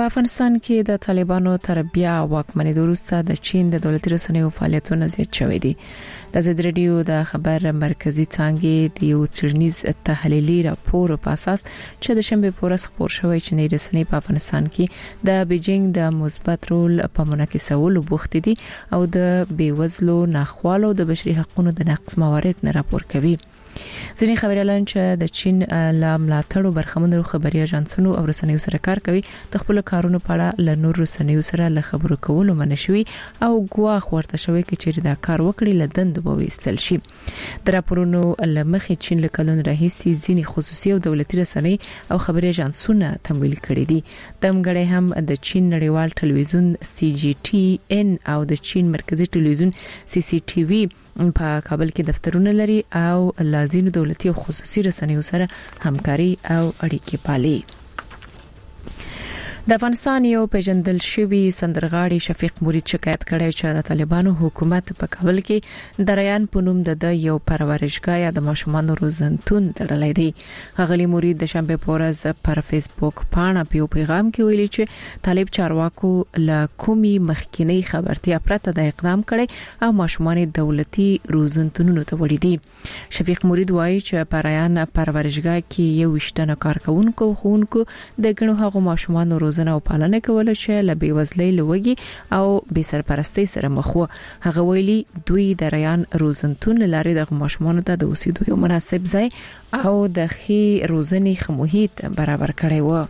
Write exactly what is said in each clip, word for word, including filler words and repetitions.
په افغانستان کې د طالبانو تر بیا واکمنۍ وروسته د چین د دولتي رسنیو فعالیتونه زیات شوي دي. د زد رادیو د خبر مرکزی څانګې د یو څرنیز تحلیلي راپور په اساس چې د شنبه په ورځ خبر شوی چې نه رسنۍ په افغانستان کې د بیجینګ د مثبت رول په منعکسولو بوخت دي او د بیوزلو ناخوالو د بشري حقوقو د نقض موارد نه راپور کوي. ځینې خبريالان چې د چین له ملاتړو برخمنو خبري اژانسونو او رسنیو سره کار کوي د خپل کارونو په اړه له نور رسنیو سره له خبرو کولو منشوي او ګواښ ورته شوی چې چیرې دا کار وکړي لدند به وستل شي. د راپورونو لمخې چین له کلون راهیسي ځینې خصوصي او دولتي رسنۍ او خبري اژانسونه تمویل کړي دي. دمګړی هم د چین نړیوال ټلویزیون سی جی ټي ان او د چین مرکزی ټلویزیون سی سی ټي وي په کابل کې دفترونه لري او لازینو دولتي او خصوصي رسنیو سره همکاري او اړیکې پالي. د افغانستان یو پیژندل شوی سندرغاړي شفیق مرید شکایت کړی چې د طالبانو حکومت په کابل کې د ریان په نوم د یو پرورشګاه یا د ماشومان روزنتون تړلې دی. غلی مرید د شنبه په ورځ پر فیسبوک باندې په پیغام کې ویلي چې طالب چارواکو له کومي مخکینی خبرتیا پرته د اقدام کړي او ماشومان دولتي روزنتونونو ته وړي دي. شفیق مرید وایي چې پر ریان پرورشګاه کې یو وشتنه کارکونکو خونکو د ګڼو هغو ماشومان روز او پالنه کول چې له بیوزلۍ لوګي او بي سرپرستی سره مخ وو. هغه ویلي دوی د ریان روزنتون لاري د ماشومانو ته د اوسېدو یو مناسب ځای او د خي روزنې خموهیت برابر کړی و.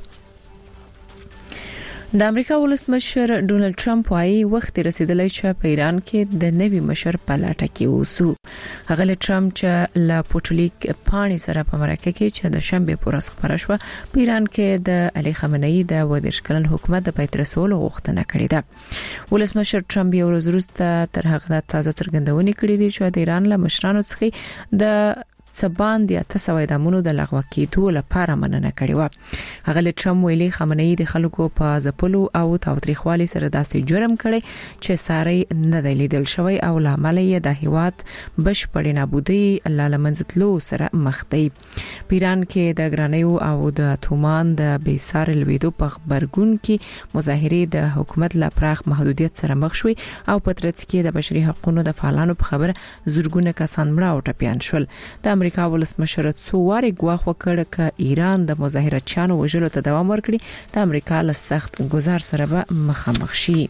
د امریکا ولسمشر ډونالد ټرمپ وايي وخت رسیدلی چې په ایران کې د نوي مشر په لټه کې اوسو. هغه له ټرمپ چې لا پوټلیک پانی سره په مرکه کې چې د شنبه په ورځ خبره شوه په ایران کې د علي خامنه‌ای د ودرش کلن حکومت د پیترسولو غوښتنه کړې ده. ولسمشر ټرمپ یو ورځ وروسته تر هغه د تازه څرګندونې کړې دي چې د ایران له مشرانو څخه د سبان د تاسو دمونو د لغوه کېدو لپاره مننه کړې و. هغه له ټرمپ ویلي خامنه‌ای د خلکو په ځپلو او تاوتریخوالي سره داسې جرم کړي چې ساري نه دی لیدل شوی او لامل یې د هیواد بشپړ نابودي لاله منځتلو سره مخ دی. پیران کې د ګرانیو او د اتومان د بیسار لویدو په خبرګون کې مظاهره د حکومت لا پراخ محدودیت سره مخ شوي او په ترڅ کې د بشري حقوقو د فعالانو په خبره زورګونه کسان مړه او ټپيان شول. د امریکا ولسمشر څو واري ګواښ وکړ چې ایران د مظاهرچیانو وژلو ته دوام ورکړي د امریکا له سخت گزار سره به مخامخ شي.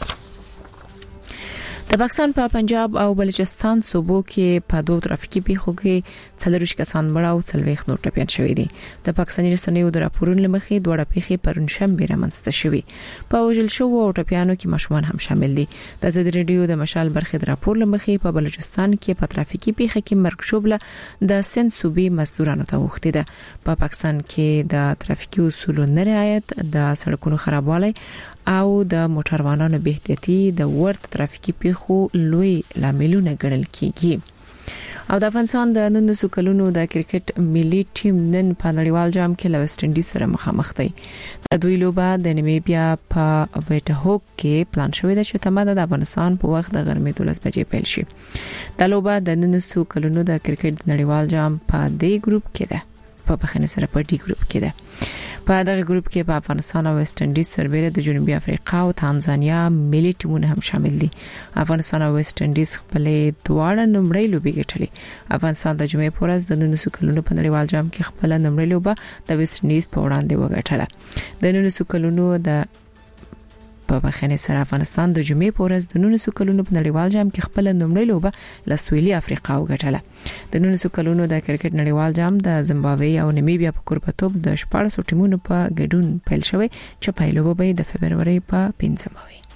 د پاکستان په پنجاب او بلوچستان صوبو کې په دوه ترافیکي پیښو کې څلور کسان مړه او څلويخ نور ټپيان شوي دي. د پاکستاني رسنیو د راپورونو لمخې دوه پیښې پرون شنبه رامنځته شوې. په وژل شو او ټپيانو کې ماشومان هم شامل دي. د زد رادیو د مشال برخې د راپور لمخې په بلوچستان کې په ترافیکي پیښه کې مرګ شوبله د سند صوبې مزدورانو ته وخته ده. په پاکستان کې د ترافیکي اصولو نه رعایت د سړکونو خرابوالی او د موټروانانو بې احتیاطي د ورته ترافیکي پیښو لوی لاملونه ګڼل کیږي. او د افغانستان د نولسو کلونو د کرکټ ملي ټیم نن په نړیوال جام کې له ویسټ انډیز سره مخامخ دی. د دوی لوبه د نیمیبیا په ویټهوک کې پلان شوې ده چې تماده د افغانستان په وخت د غرمې دولس بجې پیل شي. د لوبه د نولسو کلونو د کرکټ نړیوال جام په دې ګروپ کې ده. په بخښنه سره په ډي ګروپ کې ده. په دغه ګروپ کې په افغانستان او ویسټ انډیز سربېره د جنوبي افریقا او تانزانیا ملي ټیمونه هم شامل دي. افغانستان او ویسټ انډیز خپل دواړه نمبرې لوبي ګټلې. افغانستان د جمعې په ورځ د نولسو کلونو په نړیوال جام کې خپل نمبرې لوبه د ویسټ انډیز په وړاندې وګټله. د نولسو کلونو د په بخښنې سره افغانستان د جمعې په ورځ د نولسو کلونو په نړیوال جام کې خپل نمبرې لوبه له سویلي افریقا وګټله. د نولسو کلونو د کرکټ نړیوال جام د زیمبابوې او نمیبیا په کوربتوب د شپږ ټیمونو په ګډون پیل شوی چې پایلوبه به د فبرवरी په پنځمه وي.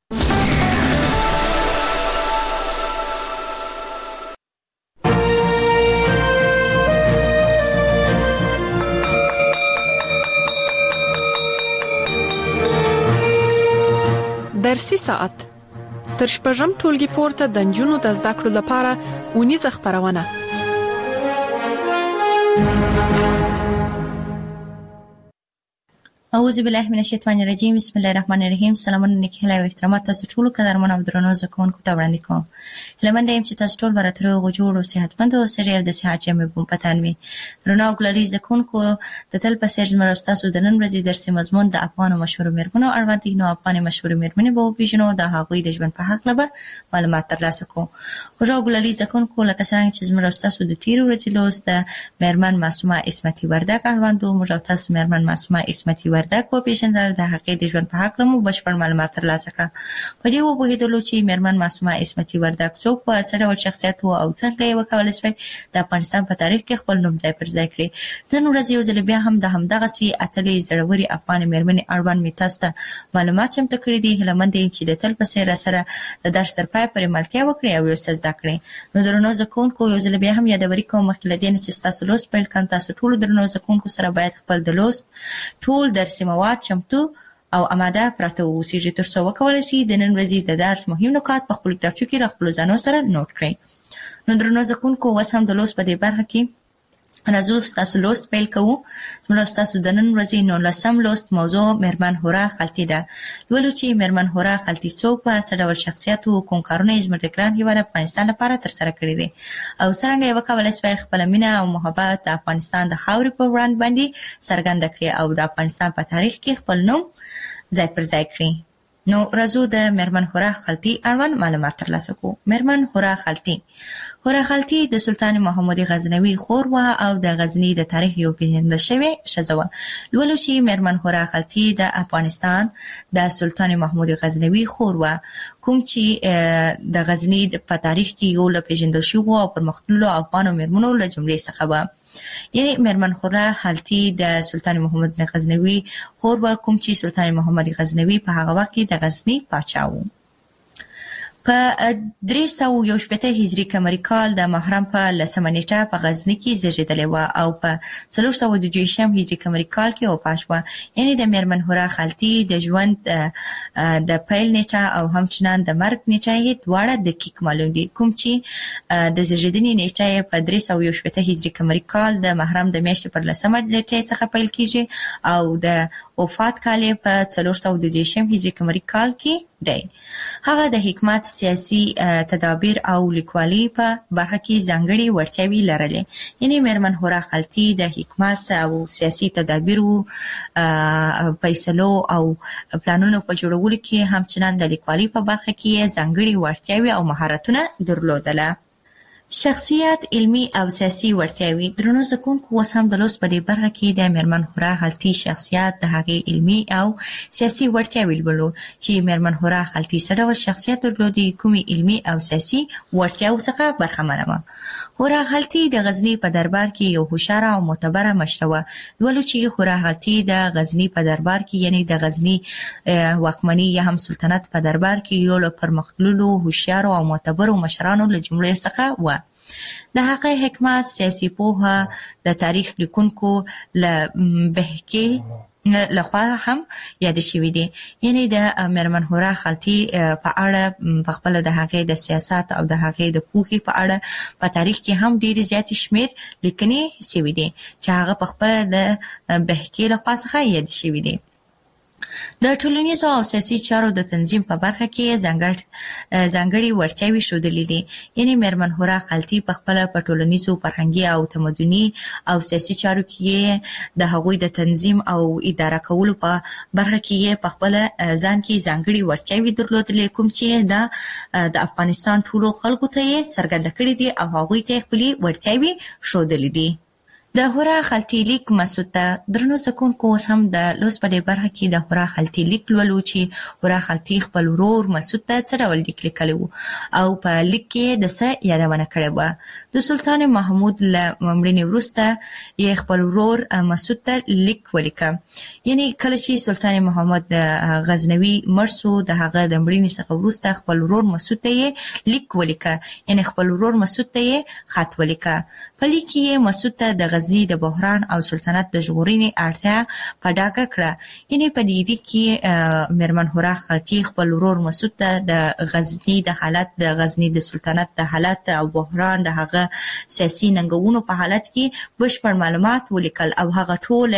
درسي ساعت تر شپږم ټولګي پورته د نجونو د زده کړو لپاره اونیزه خبرونه. اعوذ بالله من الشیطان الرجیم بسم الله الرحمن الرحیم. سلامونه نیکه او احترامات تاسو ټول قدرمن او درنو زکونکو ته وړاندې کوم. لمن دایم چې تاسو ټول براتره او جوړ او صحتمند او سره د صحت جامې په پتان وي. درنو ګلالي زکونکو د تل په سر زمرا تاسو د نن ورځې درس مضمون د افغان مشهور میرمنو اړوند دي. نو افغان مشهور میرمنې به پیژنو د هغوی د ژوند په حق لبه معلومات ترلاسه کوو. او ګلالي زکونکو لکه څنګه چې زمرا تاسو د تیر ورځې لوست د میرمن معصومه اسمتي وردک اړوند او موږ تاسو میرمن معصومه اسمتي وردک په پیژندل د حقیقت د ژوند په حق لمو بشپړ معلومات ترلاسه کړه. په دې وبهیدلو چې میرمن معصومه اسمتي وردک څوک او څه ډول شخصیت او څنګه یې وکولای شي د افغانستان په تاریخ کې خپل نوم ځای پر ځای کړي. نن ورځ یو ځل بیا هم د همدغه سي اتلې زړوري افغان میرمنې اړوند می تاسو ته معلومات چمتو کړي دي. هلمند چې د تل په سر سره د درس تر پای پورې ملتیا وکړي او یو څه زده کړي. نو درنو زکونکو یو ځل بیا هم یادوري کوم مخکې لدین چې تاسو لوست پیل کړئ. تاسو ټول درنو زکونکو سره باید خپل د لوست ټول درسي مواد چمتو او اماده پراته اوسئ تر څو وکولای شي د نن ورځې د درس مهم نکات په خپل کتابچو کې خپل ځانو سره نوٹ کړئ. نو درنو زکونکو اوس هم د لوست په دې برخه کې راځو تاسو لوست پیل کوو. نو تاسو د نن ورځې نو لسم لوست موضوع میرمن هورا خلطی ده. ولو چې میرمن هورا خلطی څوک په څه ډول شخصیت او کوم کارونه یې زموږ د ګران هیواد افغانستان لپاره تر سره کړی دي او څنګه یې وکولای شي خپل مینه او محبت د افغانستان د خاورې په وړاندې باندې څرګند کړي او د افغانستان په تاریخ کې خپل نوم ځای پر ځای کړي. نو راځو د میرمن هورا خلطی اړوند معلومات ترلاسه کوو. میرمن هورا خلطی هورا خلطی د سلطان محمود غزنوي خور و او د غزنی د تاریخ یو پیژندل شوی ښځه وه. لولو چې میرمن هورا خلطی د افغانستان د سلطان محمود غزنوي خور و کوم چې د غزنی په تاریخ کې یو له پیژندل شوی او پرمختللو افغان میرمنو له جملې څخه و. یعنی میرمن هورا خلطی د سلطان محمود غزنوي خور و کوم چې سلطان محمد غزنوي په هغه وخت کې د غزنی پاچا و. په درې سوه یو شپېته هجري قمري کال د محرم په لسمه نیټه په غزني کې زیږېدلې وه او په څلور سوه دوه دېرشم هجري قمري کال کې وفات شوه. یعنې د میرمن هورا خلطي د ژوند د پیل نیټه او همچنان د مرګ نیټه یې دواړه دقیق معلوم دي. کوم چې د زیږېدنې نیټه یې په درې سوه یو شپېته هجري قمري کال د محرم د میاشتې پر لسمه نیټه څخه پیل کیږي او د وفات کال یې په څلور سوه دوه دېرشم هجري قمري کال کې دی. هغه د حکمت، سیاسي تدابیر او لیکوالي په برخه کې ځانګړي وړتیاوې لرلې. یعنی میرمن هورا خلطی د حکمت او سیاسي تدابیرو فیصلو او پلانونو په جوړولو کې همچنان د لیکوالي په برخه کې ځانګړي وړتیاوې او مهارتونه درلودله. شخصیت، علمی او سیاسي وړتیاوې. درنو زکونکو اوس هم د لوست په دې برخه کې د میرمن هورا خلطي شخصیت، د هغې علمی او سیاسي وړتیاوې لولو چې میرمن هورا خلطي څه ډول شخصیت درلودي، کومې علمی او سیاسي وړتیاوو څخه برخمنه وه. هورا خلطي د غزني په دربار کې یو هوښیاره او معتبره مشره وه. لولو چې هورا خلطي د غزني په دربار کې یعنی د غزني واکمني یا هم سلطنت په دربار کې یو له پرمختللو هوښیارو او معتبرو مشرانو له جملې څخه وه. د هغه حکمت، سیاسي پوهه د تاریخ لیکونکو له بهکې لخوا هم یاد شوي دي. یعنی د میرمن هورا خلطي په اړه په خپل د هغې د سیاست او د هغې د پوهې په اړه په تاریخ کې هم ډېرې زیاتې شمېر لیکنې شوي دي چې هغه په خپل د بهکې لخوا څخه یاد شوي دي. د ټولنیزو او سیاسي چارو د تنظیم په برخه کې ځانګړي وړتیاوې ښودلې دي. یعنی میرمن هورا خلطي په خپله په ټولنیزو، فرهنګي او تمدني او سیاسي چارو کې د هغوی د تنظیم او اداره کولو په برخه کې په خپله ځان کې ځانګړي وړتیاوې درلودلې کوم چې د افغانستان ټولو خلکو ته یې څرګنده کړي دي او هغوی ته یې خپلې وړتیاوې ښودلې دي. د هورا خلطي لیک مسعود ته. درنو زکونکو اوس هم د لوست په دې برخه کې د هورا خلطي لیک لولو چې هورا خلطي خپل ورور مسعود ته څه ډول لیک لیکلی و او په لیک کې د څه یادونه کړې وه. د سلطان محمود له مړینې وروسته یې خپل ورور مسعود ته لیک ولیکه. یعنی کله چې سلطان محمد غزنوي مړ شو د هغه د مړینې څخه وروسته خپل ورور مسعود ته یې لیک ولیکه. یعنی خپل ورور مسعود ته یې خط ولیکه. په لیک کې یې مسعود ته د غزنی د بحران او سلطنت د ژغورنې اړتیا په ډاګه کړه. یعنی په دې لیک کې میرمن هورا خلتی خپل ورور مسعود ته د غزنی د حالت د غزنی د سلطنت د حالت او بحران د هغه سیاسي ننګونو په حالت کې بشپړ معلومات ولیکل او هغه ټول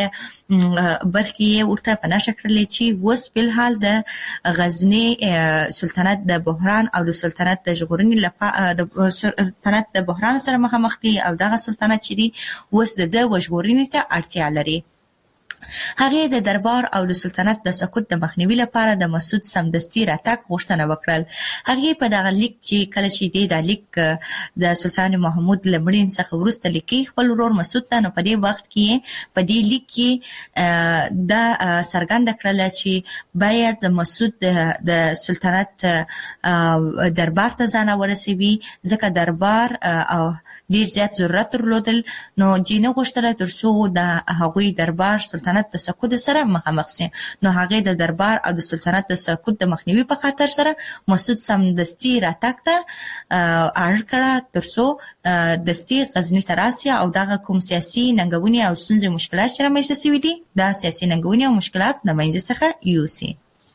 برخې ورته په نشه کړلې چې اوس په حال د غزنی سلطنت د بحران او د سلطنت د ژغورنې لپاره د سلطنت د بحران سره مخامخ دي او دغه سلطنت چې دی اوس د وژغورنې ته اړتیا لري. هغه د دربار او د سلطنت د سقوط د مخنیوي لپاره د مسعود سمدستي راتګ غوښتنه وکړل. هغه په دغه لیک چې کله چې د لیک د سلطان محمود لمړین څخه وروسته لیکي خپل ورور مسعود ته، نو په دې وخت کې په دې لیک کې د څرګنده کړل چې باید د مسعود د سلطنت دربار ته ځان ورسوي، ځکه دربار او ډیر زیات ضرورت درلودل. نو جینو غوښتل ترڅو د هغوی دربار سلطنت د سقوط سره مخامخ شي. نو هغه د دربار او د سلطنت د سقوط د مخنیوي په خاطر سره مسعود سمدستي راتګ ته اړ کړه ترڅو دستي غزنی ته راسي او دغه کوم سیاسي ننګونې او ستونزې مشکلات چې رامنځته شوي دي دا سیاسي ننګونې او مشکلات د منځ څخه یوسي.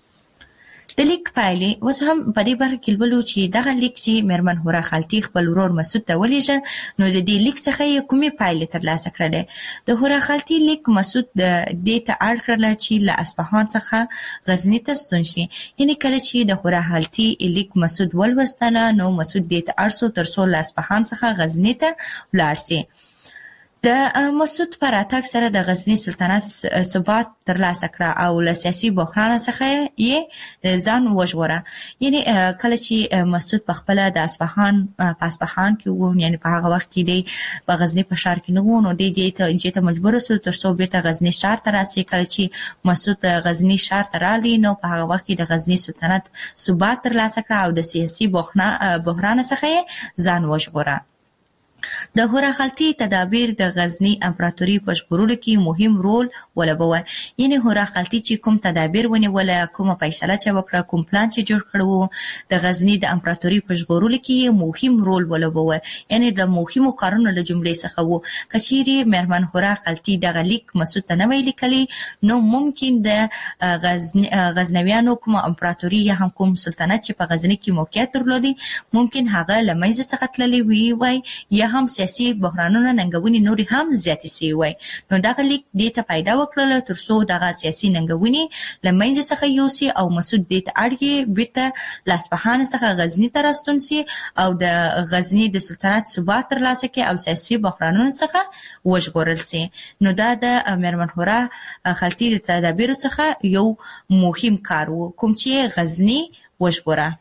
د لیک پایلې اوس هم په دې برخه کې ولولو چې دغه لیک چې میرمن هورا خلتی خپل ورور مسعود ته ولېږه، نو د دې لیک څخه یې کومې پایلې ترلاسه کړلې. د هورا خلتی لیک مسعود د دې ته اړ کړل چې له اصفهان څخه غزنی ته ستون شي. یعنی کله چې د هورا خلتی لیک مسعود ولوستله، نو مسعود دې ته اړ شو ترڅو له اصفهان څخه غزنی ته ولاړ شي. د مسعود پر اتاک سره د غزنی سلطنت ثبات ترلاسه کړه او له سیاسي بحران څخه یې ځان وژغوره. یعنی کله چې مسعود په خپل د اصفهان په اصفهان کې وو، یعنی په هغه وخت کې دی په غزنی په شهر کې نه وو، نو دی دې ته چې ته مجبور شو ترڅو بیرته غزنی شهر ته راسي. کله چې مسعود غزنی شهر ته رالی، نو په هغه وخت کې د غزنی سلطنت ثبات ترلاسه کړه او د سیاسي بحران څخه یې ځان وژغوره. د هورا خلتی تدابیر د غزنی امپراتوري په ژغورلو کې مهم رول ولوباوه. یعنی هورا خلتی چې کوم تدابیر ونیول، کومه فیصله چې وکړه، کوم پلان چې جوړ کړو د غزنی د امپراتوري په ژغورلو کې مهم رول ولوباوه. یعنی د مهمو کارونو له جملې څخه وو. کچيري میرمن هورا خلتی د لیک مسعود ته نه ویل کلی، نو ممکن د غزنی غزنویانو کوم امپراتوري یا هم کوم سلطنت چې په غزنی کې موقعیت درلودي ممکن هغه لمنځه څخه تللی وي وای یا هم سیاسي بحرانونه ننګونې نوري هم زیاتې شوي وای. نو دغه لیک دې ته پیدا وکړل ترڅو دغه سیاسي ننګونې له منځه څخه یوسي او مسعود دې ته اړ بیرته له اصفهان څخه غزنی ته راستون سي او د غزنی د سلطنت ثبات ترلاسه کړي او سیاسي بحرانونو څخه وژغورل سي. نو دا د میرمن هورا خلتی د تدابیر څخه یو مهم کار وو کوم چې غزنی وژغوره.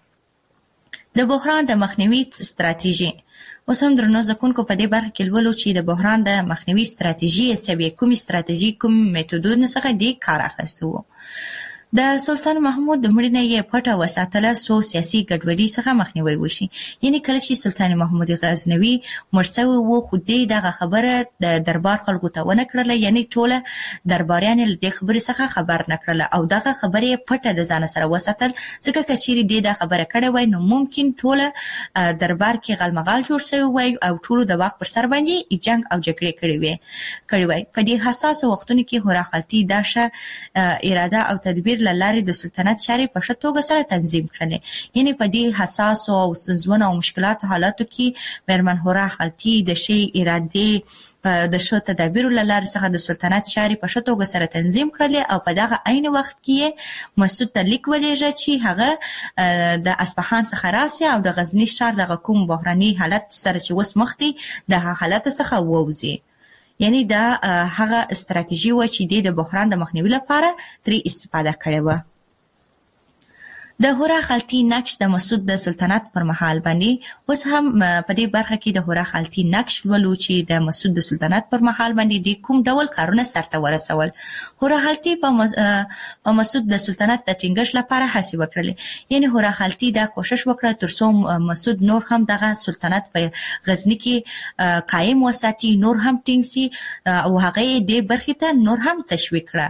د بحران د مخنیوي ستراتیژي اوس هم درنو زکونکو په دې برخه کې ولولو چې د بحران د مخنیوي ستراتیژي چې کومې ستراتیژي کوم میتودونه څخه دی کار اخیستو. د سلطان محمود د مړینې یې پټه وساتله سو سیاسي ګډوډي څخه مخنیوي وشي. یعنی کله چې سلطان محمود غزنوي مړ شوی وو، خو دې دغه خبره د دربار خلکو ته ونه کړله، یعنی ټوله درباریان له دې خبرې څخه خبر نه کړله او دغه خبره پټه د ځان سره وساتل. ځکه کچېري دې دا خبره کړې وای نو ممکن ټوله دربار کې غلمغال جوړ شوی وای او ټولو د واک پر سر باندې جنگ او جګړې کړې وای کړې وای. په دې حساس وختونو کې هورا خلتی داشه اراده او تدبیر لارې د سلطنت چارې په ښه توګه سره تنظیم کړلې. یعنی په دې حساس او ستونزمنو او مشکلاتو حالاتو کې میرمن هورا خلتی د شی اراده د ښه تدابیرو له لارې څخه د سلطنت چارې په ښه توګه سره تنظیم کړلې او په دغه عین وخت کې مسعود ته لیک ولېږه چې هغه د اصفهان څخه راسي او د غزنی ښار دغه کوم بحراني حالت سره چې اوس مخ دی د حالت څخه ووځي. یعنی دا هغه استراتیژي و چې د بحران د مخنیوي لپاره ترې استفاده کړې و. د هورا خلتی نقش د مسعود د سلطنت پر مهال باندې اوس هم په دې برخه کې د هورا خلتی نقش ولو چې د مسعود د سلطنت پر مهال باندې د کوم ډول کارونه سرته ورسول. هورا خلتی په مسعود د سلطنت د ټینګښت لپاره هڅې وکړلې. یعنی هورا خلتی دا کوشش وکړه ترڅو مسعود نور هم دغه سلطنت په غزنی کې قائم وساتي، نور هم ټینګ سي او هغه دې برخه ته نور هم تشویق کړه.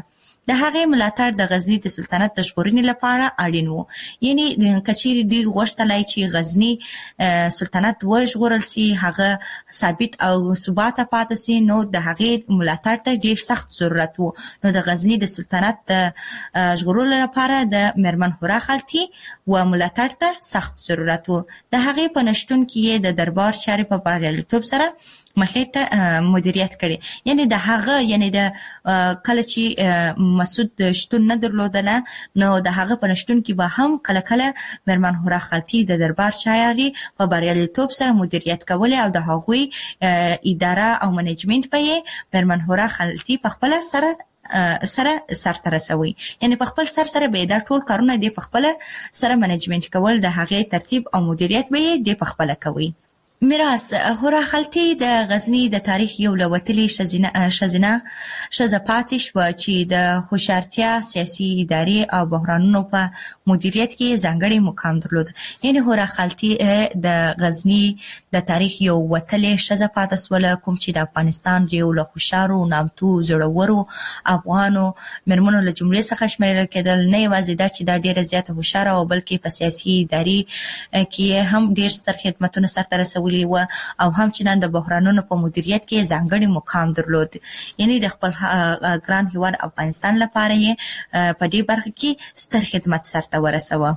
د هغې ملاتړ د غزنی د سلطنت د ژغورنې لپاره اړین وو. یعنی کچېری دی غوښتلای چې غزنی سلطنت وژغورل سي، هغه ثابت او ثبات پاتې سي، نو د هغې ملاتړ ته ډیر سخت ضرورت وو. نو د غزنی د سلطنت د ژغورلو لپاره د میرمن هورا خالتي و ملاتړ ته سخت ضرورت وو. د هغې په نشتون کې د دربار چارې په بریالیتوب سره مخې ته مدیریت کړي. یعنی د هغه یعنی د کله چې مسعود شتون نه درلودله، نو د هغه په نشتون کې به هم کله کله میرمن هورا خالتي د دربار چارې په بریالیتوب سره مدیریت کولې او د هغوی اداره او منیجمنت په یې میرمن هورا خالتي په خپل سره سره سره رسوي. یعنی په خپل سر سره به دا ټول کارونه دی په خپل سره منیجمنت کول، د هغې ترتیب او مدیریت به دی په خپل کوي. میراث هورا خالتي د غزنی د تاریخ یو لوتلې شزینه شزینه شزه پاتې شو چې د هوښیارتیا، سیاسي، اداري او بحرانونو په مدیریت کې ځانګړی مقام درلود. یعنی هورا خالتي د غزنی د تاریخ یو وتلې شزه پاتې سوله، کوم چې د افغانستان یو له هوښیارو، نامتو، زړورو افغانو میرمنو له جملې څخه شمیرل کېدل. نه یوازې دا چې دا ډیره زیاته هوښیاره او بلکې په سیاسي، اداري کې هم ډیر ستر خدمتونه سرته رسولي و او هم چې نن د بحرانونو په مدیریت کې ځانګړی مقام درلود. یعنی د خپل ګران هیواد افغانستان لپاره یې په دې برخه کې ستر خدمت سرته ورسوه.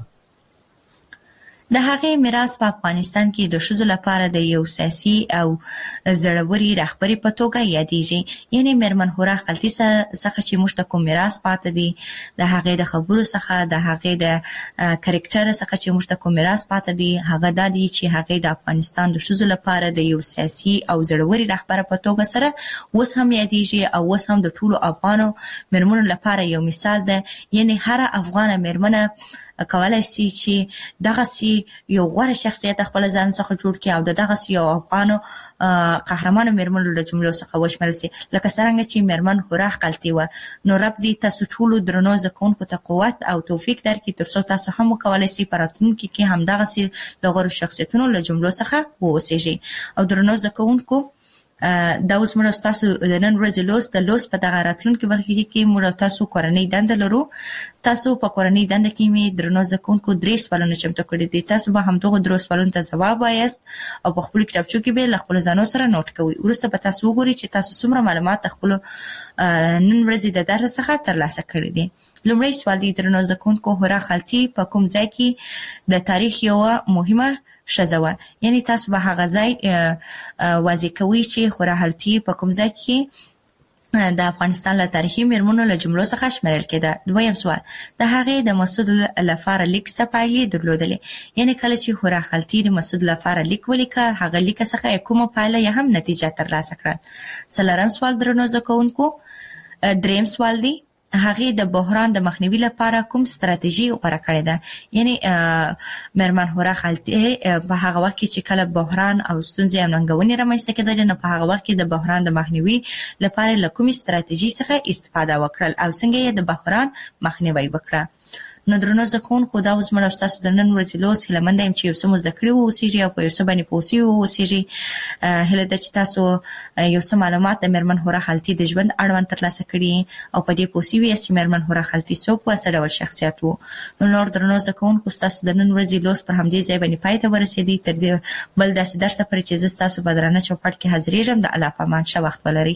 د هغې میراث په افغانستان کې د ښځو لپاره د یو سیاسي او زړوري رهبري په توګه یادېږي. یعنی میرمن هورا خالتي څخه چې موږ ته کوم میراث پاتې دی، د هغې د خبرو څخه، د هغې د کرکټر څخه چې موږ ته کوم میراث پاتې دی، هغه دا دی چې هغې د افغانستان د ښځو لپاره د یو سیاسي او زړوري رهبر په توګه سره اوس هم یادېږي او اوس هم د ټولو افغانو میرمنو لپاره یو مثال ده. یعنی هر افغانه میرمنه کولای شي چې دغه سي یو غوره شخصیت خپل ځان څخه جوړ کړي او دغه سي یو افغانو قهرمانو میرمنو له جملو څخه وشمېرل سي، لکه څنګه چې میرمن هورا خالتي و. نو رب دې تاسو ټولو درنو زده کوونکو ته قوت او توفیق درکړي ترڅو تاسو هم وکولای شئ په راتلونکي کې هم دغه سي د غوره شخصیتونو له جملو څخه واوسېږئ. او درنو زده کوونکو، دا اوس موږ تاسو د نن ورځې لوست د لوست په دغه راتلونکي برخه کې موږ تاسو کورنۍ دنده لرو. تاسو په کورنۍ دنده کې می درنو زده کوونکو درې سوالونه چمتو کړي دي. تاسو به همدغه درو سوالونو ته ځواب وایاست او په خپل کتابچو کې به له خپل ځانو سره نوٹ کوئ. وروسته به تاسو وګورئ چې تاسو څومره معلومات خپل نن ورځې د درس څخه ترلاسه کړي دي. لومړی سوال دی، درنو زده کوونکو، هورا خالتي په کوم ځای کې د تاریخ یو مهمه شزوه؟ یعنی تاسو به هغه ځای واضح کوي چې هورا خالتي په کوم ځای کې د افغانستان له تاریخي میرمنو له جملو څخه شمیرل کېده. دویم سوال، د هغې د مسعود لپاره لیک څه پایلې درلودلې؟ یعنی کله چې هورا خالتي د مسعود لپاره لیک ولیکه، هغه لیک څخه کومه پایله یا هم نتیجه ترلاسه کړه؟ څلورم سوال، درنو زده کوونکو، دریم سوال دی، هغې د بحران د مخنیوي لپاره کوم ستراتیژي غوره کړې ده؟ یعنی میرمن هورا خالتي په هغه وخت کې چې کله بحران او ستونزې او ننګونې رامنځته کېدلې، نو په هغه وخت کې د بحران د مخنیوي لپاره له کومې ستراتیژي څخه استفاده وکړل او څنګه یې د بحران مخنیوی وکړه؟ نو درنو زده کوونکو، دا اوس موږ ستاسو د نن ورځې لوست هیله منده یم چې یو څه مو زده کړي واوسېږي او په یو څه باندې پوه سوي واوسېږي. هیله ده چې تاسو یو څه معلومات د میرمن هورا خالتي د ژوند اړوند ترلاسه کړي او په دې پوه سوي یاست چې میرمن هورا خالتي څوک و، څه ډول شخصیت و. نو نور درنو زده کوونکو، ستاسو د نن ورځې لوست پر همدې ځای باندې پای ته ورسېدی. تر دې بل داسې درسه پورې چې زه ستاسو په درانه چوپړ کې حاضرېږم، د الله په امان ښه وخت ولرئ.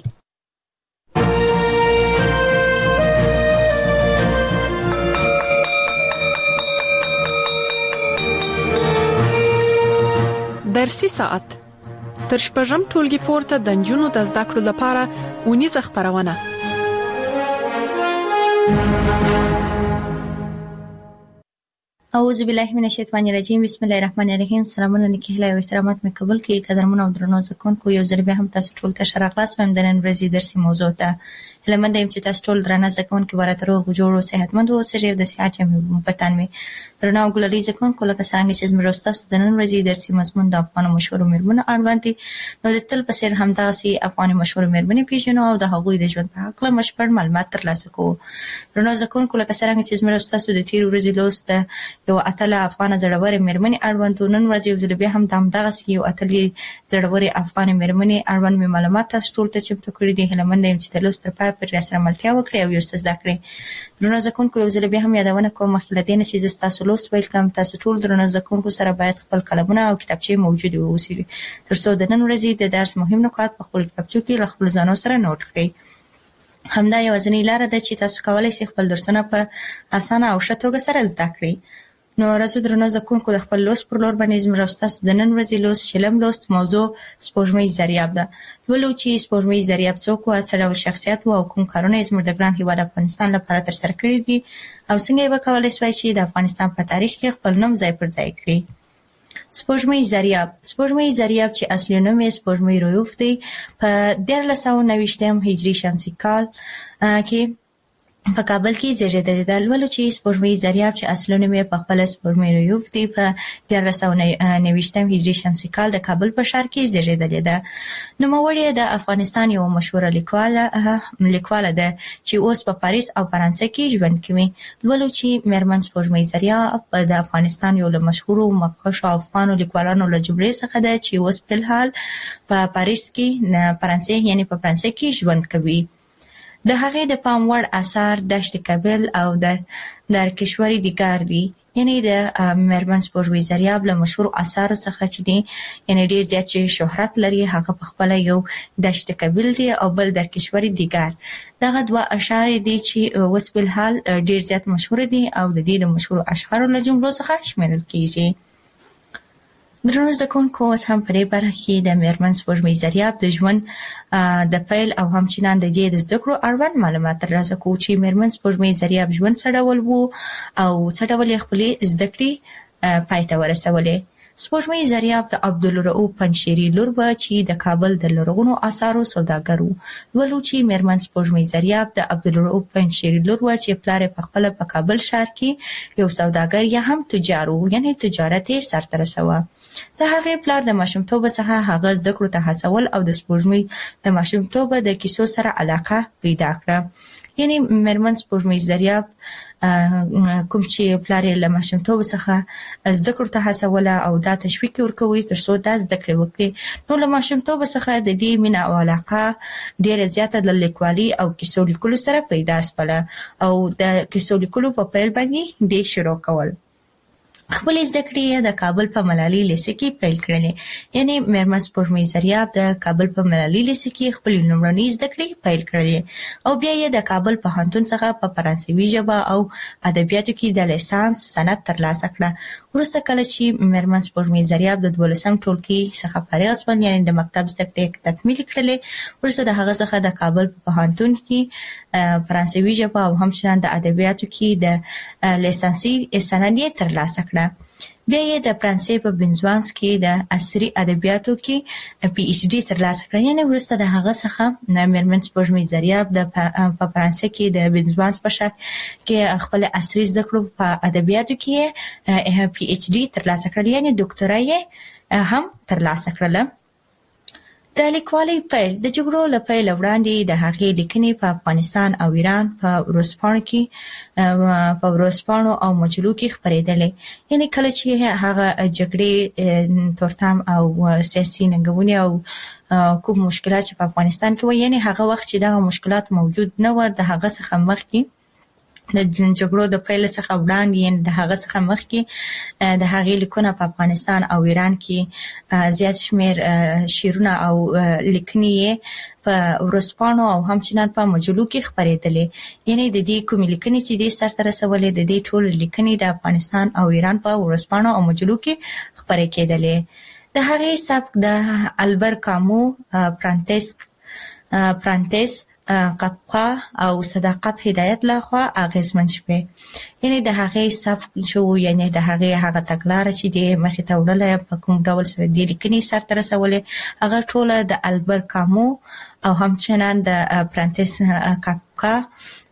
درسي ساعت تر شپږم ټولګي پورته د نجونو د زده کړو لپاره ونیزه خبرونه. اعوذ بالله من الشیطان الرجیم، بسم الله الرحمن الرحیم. سلامونه نیکه او احترامات مې قبول کړئ. قدرمن او درنو زده کوونکو، یو ځل بیا هم تاسو ټول ته ښه راغلاست. د نن ورځې درسي موضوع ته هیله منده یم چې تاسو ټول درانه زده کوونکي به راته روغ جوړ او صحتمند اوسئ او د صحت جامې په تن وي. درنو او ګلالي زده کوونکو، لکه څرنګه چې زموږ ستاسو د نن ورځې درسي مضمون د افغانو مشهورو میرمنو اړوند دی، نو د تل په څېر همداسې افغاني مشهورو میرمنې پیژنو او د هغوی د ژوند په هکله بشپړ معلومات ترلاسه کوو. درنو زده کوونکو، لکه څرنګه چې زموږ ستاسو د تېرې ورځې لوست یو اتل افغان زړورې مېرمنې اړوند نن ورځ یو ځل بیا هم د همدغسې یو اتلې زړورې افغان مېرمنې اړوند مې معلومات تاسو ټول ته چمتو کړي دي. هیله منده یم چې د لوست تر پایه پورې راسره ملتیا وکړئ او یو څه زده کړئ. درنو زده کوونکو یو ځل بیا هم یادونه کوم مخکې له دې نه چې زه ستاسو لوست پیل کړم تاسو ټول درنو زده کوونکو سره باید خپل قلمونه او کتابچې موجودې واوسي تر څو د نن ورځې د درس مهم نکات په خپل کتابچو کې له خپلو ځانو سره نوټ کړئ. همدا یوازینۍ لاره ده چې تاسو کولی شئ خپل درسونه په اسانه او ښه توګه سره زده کړئ. نو راځو درنو زده کوونکو د خپل لوست پر لور باندې زموږ ستاسو د نن ورځې لوست شلم لوست موضوع سپوږمۍ ضریاب ده. لولو چې سپوږمۍ ضریاب څوک و، څه ډول شخصیت و او کوم کارونه یې زموږ د ګران هېواد افغانستان لپاره ترسره کړي دي او څنګه یې وکولی شوای چې د افغانستان په تاریخ کې خپل نوم ځای پر ځای کړي. سپوږمۍ ضریاب سپوږمۍ ضریاب چې اصلي نوم یې سپوږمۍ رویوف دی په دیارلس سوه نوېشتم هجري شمسي کال کې په کابل کې زیږېدلې ده. لولو چې سپوږمۍ ضریاب چې اصلي نوم یې په خپله سپوږمۍ رویوف دی په دیارلس سوه نوېشتم هجري شمسي کال د کابل په ښار کې زیږېدلې ده. نوموړې د افغانستان یوه مشهوره لیکواله لیکواله ده چې اوس په پاریس او فرانسه کې ژوند کوي. لولو چې میرمن سپوږمۍ ضریاب د افغانستان یو له مشهورو مخکښو افغانو لیکوالانو له جملې څخه ده چې اوس فلحال په پاریس کې فرانسې یعنی په فرانسه کې ژوند کوي. د هغې د پام وړ اثار دشت کابل او د درکشوري دیګار دي. یعنی د میرمن سپوږمۍ ضریاب له مشهورو اثارو څخه چې دي یعنی ډېر زیات چې شهرت لري هغه په خپله یو دشت کابل دی او بل درکشوري دیګار. دغه دوه اشعار دي چې اوس فلحال ډېر زیات مشهوره دي او د دې د مشهورو اشعارو له جملو څخه شمیرل کیږي. درنو زده کوونکو اوس هم په دې برخه کې د میرمن سپوږمۍ ضریاب د ژوند د پیل او همچنان د دې د زده کړو اړوند معلومات ترلاسه کوو چې میرمن سپوږمۍ ضریاب ژوند څه ډول و او څه ډول یې خپلې زده کړې پای ته ورسولې. سپوږمۍ ضریاب د عبدالرؤف پنجشیري لور وه چې د کابل د لرغونو آثارو سوداګر و. لولو چې میرمن سپوږمۍ ضریاب د عبدالرؤف پنجشیري لور وه چې پلار یې پخپله په کابل ښار کې یو سوداګر یا هم تجار و یعنی تجارت یې سرته رسوه. د هغې پلار د ماشومتوبه څخه هغه زده کړو ته هڅول او د سپوږمۍ د ماشومتوبه د کیسو سره علاقه پیدا کړه. یعنی میرمن سپوږمۍ ضریاب کوم چې پلار یې له ماشومتوبه څخه زده کړو ته هڅوله او دا تشویق یې ورکوي تر څو دا زده کړې وکړي. نو له ماشومتوبه څخه د دې مینه او علاقه ډېره زیاته د لیکوالي او کیسو لیکلو سره پیدا شوله او د کیسو لیکلو په پیل باندې دې شروع کول. خپل زده کړې د کابل په ملالي لیسه کې پیل کړلې. یعنی میرمن سپوږمۍ ضریاب د کابل په ملالي لیسه کې خپل لومړنۍ زده کړې پیل کړلې او بیا یې د کابل پوهنتون څخه په فرانسوي ژبه او ادبیاتو کې د لیسانس سند ترلاسه کړه. وروسته کله چې میرمن سپوږمۍ ضریاب د دولسم ټولګي څخه فارغه شوه یعنی د مکتب زده کړې تکمیل کړلې، وروسته د هغه څخه د کابل په پوهنتون کې فرانسوي ژبه او همچنان د ادبیاتو کې د لیسانسي سند یې ترلاسه کړه. بیا یې د فرانسې په بنزوانس کې د عصري ادبیاتو کې پی ایچ ډي ترلاسه کړه. یعنی وروسته د هغه څخه میرمن سپوږمۍ ضریاب د په فرانسې کې د بنزوانس په ښار کې خپل عصري زده کړو په ادبیاتو کې پی ایچ ډي ترلاسه کړل یعنی ډاکټرا یې هم ترلاسه کړله. د لیکوالۍ پیل د جګړو له پیل وړاندې د هغې لیکنې په افغانستان او ایران په ورځپاڼو کې په ورځپاڼو او مجلو کې خپرېدلې. یعنی کله چې هغه جګړې تورتم او سیاسي ننګونې او کوم مشکلات چې په افغانستان کې و یعنی هغه وخت چې دغه مشکلات موجود نه و د هغه څخه مخکې د جګړو د پیل څخه وړاندې یعنی د هغه څخه مخکې د هغې لیکونه په افغانستان او ایران کې زیات شمېر شعرونه او لیکنې یې په ورځپاڼو او همچنان په مجلو کې خپرېدلې. یعنی د دې کومې لیکنې چې دې سرته رسولې د دې ټولې لیکنې د افغانستان او ایران په ورځپاڼو او مجلو کې خپرې کېدلې. د هغې سبک د البر کامو پرانتیس پرانتیس قفقه او صداقت هدایت لخوا اغیزمن شوې. یعنی د هغې سبک شو یعنی د هغې هغه تګلاره چې د مخې ته وړله په کوم ډول سره دې لیکنې سرته رسولې هغه ټوله د البر کامو او همچنان د پرانتیس قفقه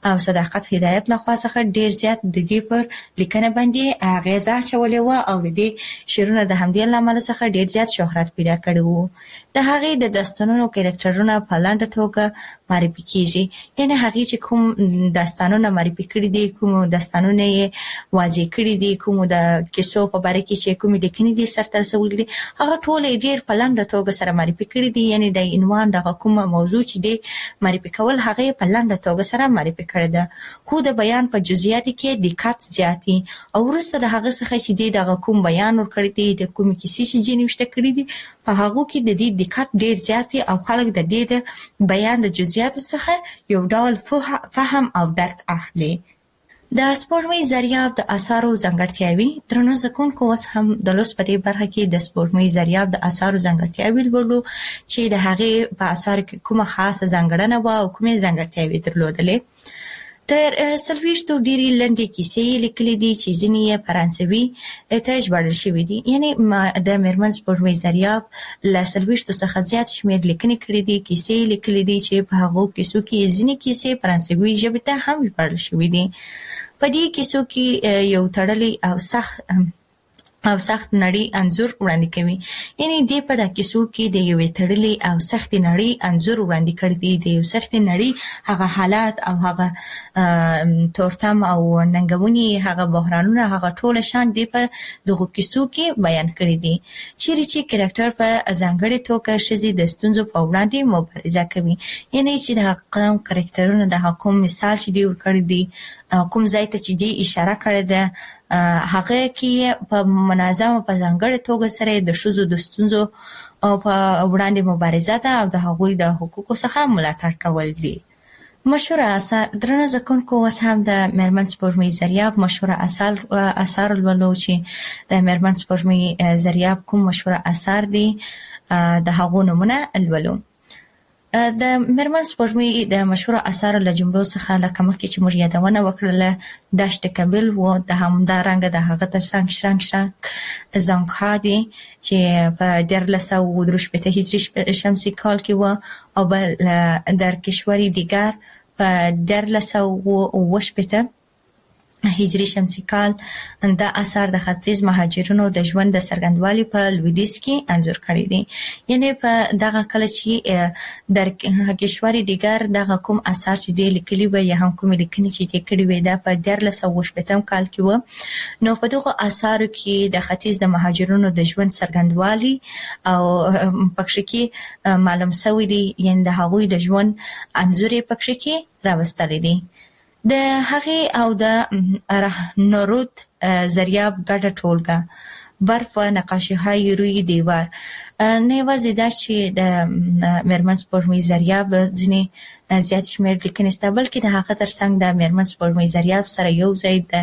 او صداقت هدایت لخوا څخه ډیر زیات د دې پر لیکنه باندې غیزه چولې و او د دې شعرونه د همدې لامل څخه ډیر زیات شهرت پیدا کړی وو. د هغې د داستانونو کریکټرونه په لنډه توګه معرفي کیږي، یعنی هغې چې کوم داستانونه معرفي کړي دي، کوم داستانونه یې واضح کړي دي، کوم د کیسو په باره کې چې کوم لیکنې دي سرته رسولي دي، هغه ټول ډیر په لنډه توګه سره معرفي کړي دي. یعنی د عنوان د کومه موضوع چې دی معرفي کول هغه په لنډه توګه سره معرفي کړی ده، خو د بیان په جزئیات کې دقت زیاتی او وروسته د هغه څخه چې دی د کوم بیان ورکړی دی، د کوم کیسې چې جنوشته کړی دي، په هغه کې د دې دقت ډیر زیاتی او خلک د دې د بیان د جزئیات څخه یو ډول فهم او درک اخلي. د سپوږمۍ ذریاب د آثارو ځانګړتیاوي درنو زکونکو اوس هم د لوست په دې برخه کې د سپوږمۍ ذریاب د آثارو ځانګړتیاوي ولولو چې د هغې په آثارو کې کومه خاصه ځانګړنه و او کومې ځانګړتیاوي درلودلې. تر څلوېښتو ډېرې لنډې کیسې لیکلې دي چې ځینې یې فرانسوي ته ژباړل شوي دي. یعنې د میرمن سپوږمۍ ذریاب له څلوېښتو څخه زیات شمېر لیکنې کړي دي، کیسې لیکلې دي چې په هغو کیسو کې ځینې کیسې فرانسوي ژبې ته هم ژباړل شوي دي. په دې کیسو کې یو تړلی او سخت او سخت نړۍ انځور وړاندې کوي. یعنی دې په دا کیسو کې د یوې تړلې او سخت نړۍ انځور وړاندې کړی دی، د یو سخت نړۍ هغه حالات او هغه تورتم او ننګونې، هغه بحرانونه، هغه ټول شان دی په دغه کیسو کې بیان کړی دي. چیرې چې کریکټر په ځانګړې توګه ښځې د ستونزو په وړاندې مبارزه کوي، یعنی چې د کوم کریکټرونو د کوم مثال چې دی ورکړی دی، کوم ځای ته چې دی اشاره کړې ده، هغه کې په منظمه په ځانګړې توګه سره د ښځو د ستونزو په وړاندې مبارزه ده او د هغوی د حقوقو څخه ملاتړ کول دي. مشهوره اثار درنه زکونکو اوس هم د میرمن سپوږمۍ ذریاب مشهوره اثار اثار لولو چې د میرمن سپوږمۍ ذریاب کوم مشهوره اثار دي د هغو نمونه لولو. د میرمن سپوږمۍ د مشهوره اثارو له جملو څخه لکه مخکې چې موږ یادونه وکړله دشت کابل و، د همدارنګه د هغه ترڅنګ شرنګ شرنګ زانګها دي چې په دیارلس سوه درې شپېته هجري شمسي کال کې و، او بل در کشوری دیگر په دیارلس سوه اوه شپېته هجري شمسي کال. دا اثار د ختیځ مهاجرینو د ژوند د څرګندوالي په لویدیځ کې انځور کړی دي. یعنی په دغه کله چې در کشوري دیگر دغه کوم اثار چې دی لیکلي وي یا هم کوم لیکنې چې دی کړی وي دا په دیارلس سوه اوه شپېتم کال کې و، نو په دغه اثارو کې د ختیځ د مهاجرینو د ژوند څرګندوالي او پکښې کې معلوم شوی دی، یعنی د هغوی د ژوند انځور یې پکښې کې راوستلی دی. د هغې او د نورود ذریاب ګډه ټولګه برف و نقاشی های روی دیوار، نه یوازې دا چې د میرمن سپوږمۍ ذریاب ځینې زیات شمېر لیکنې شته، بلکې د هغه ترڅنګ د میرمن سپوږمۍ ذریاب سره یو ځای د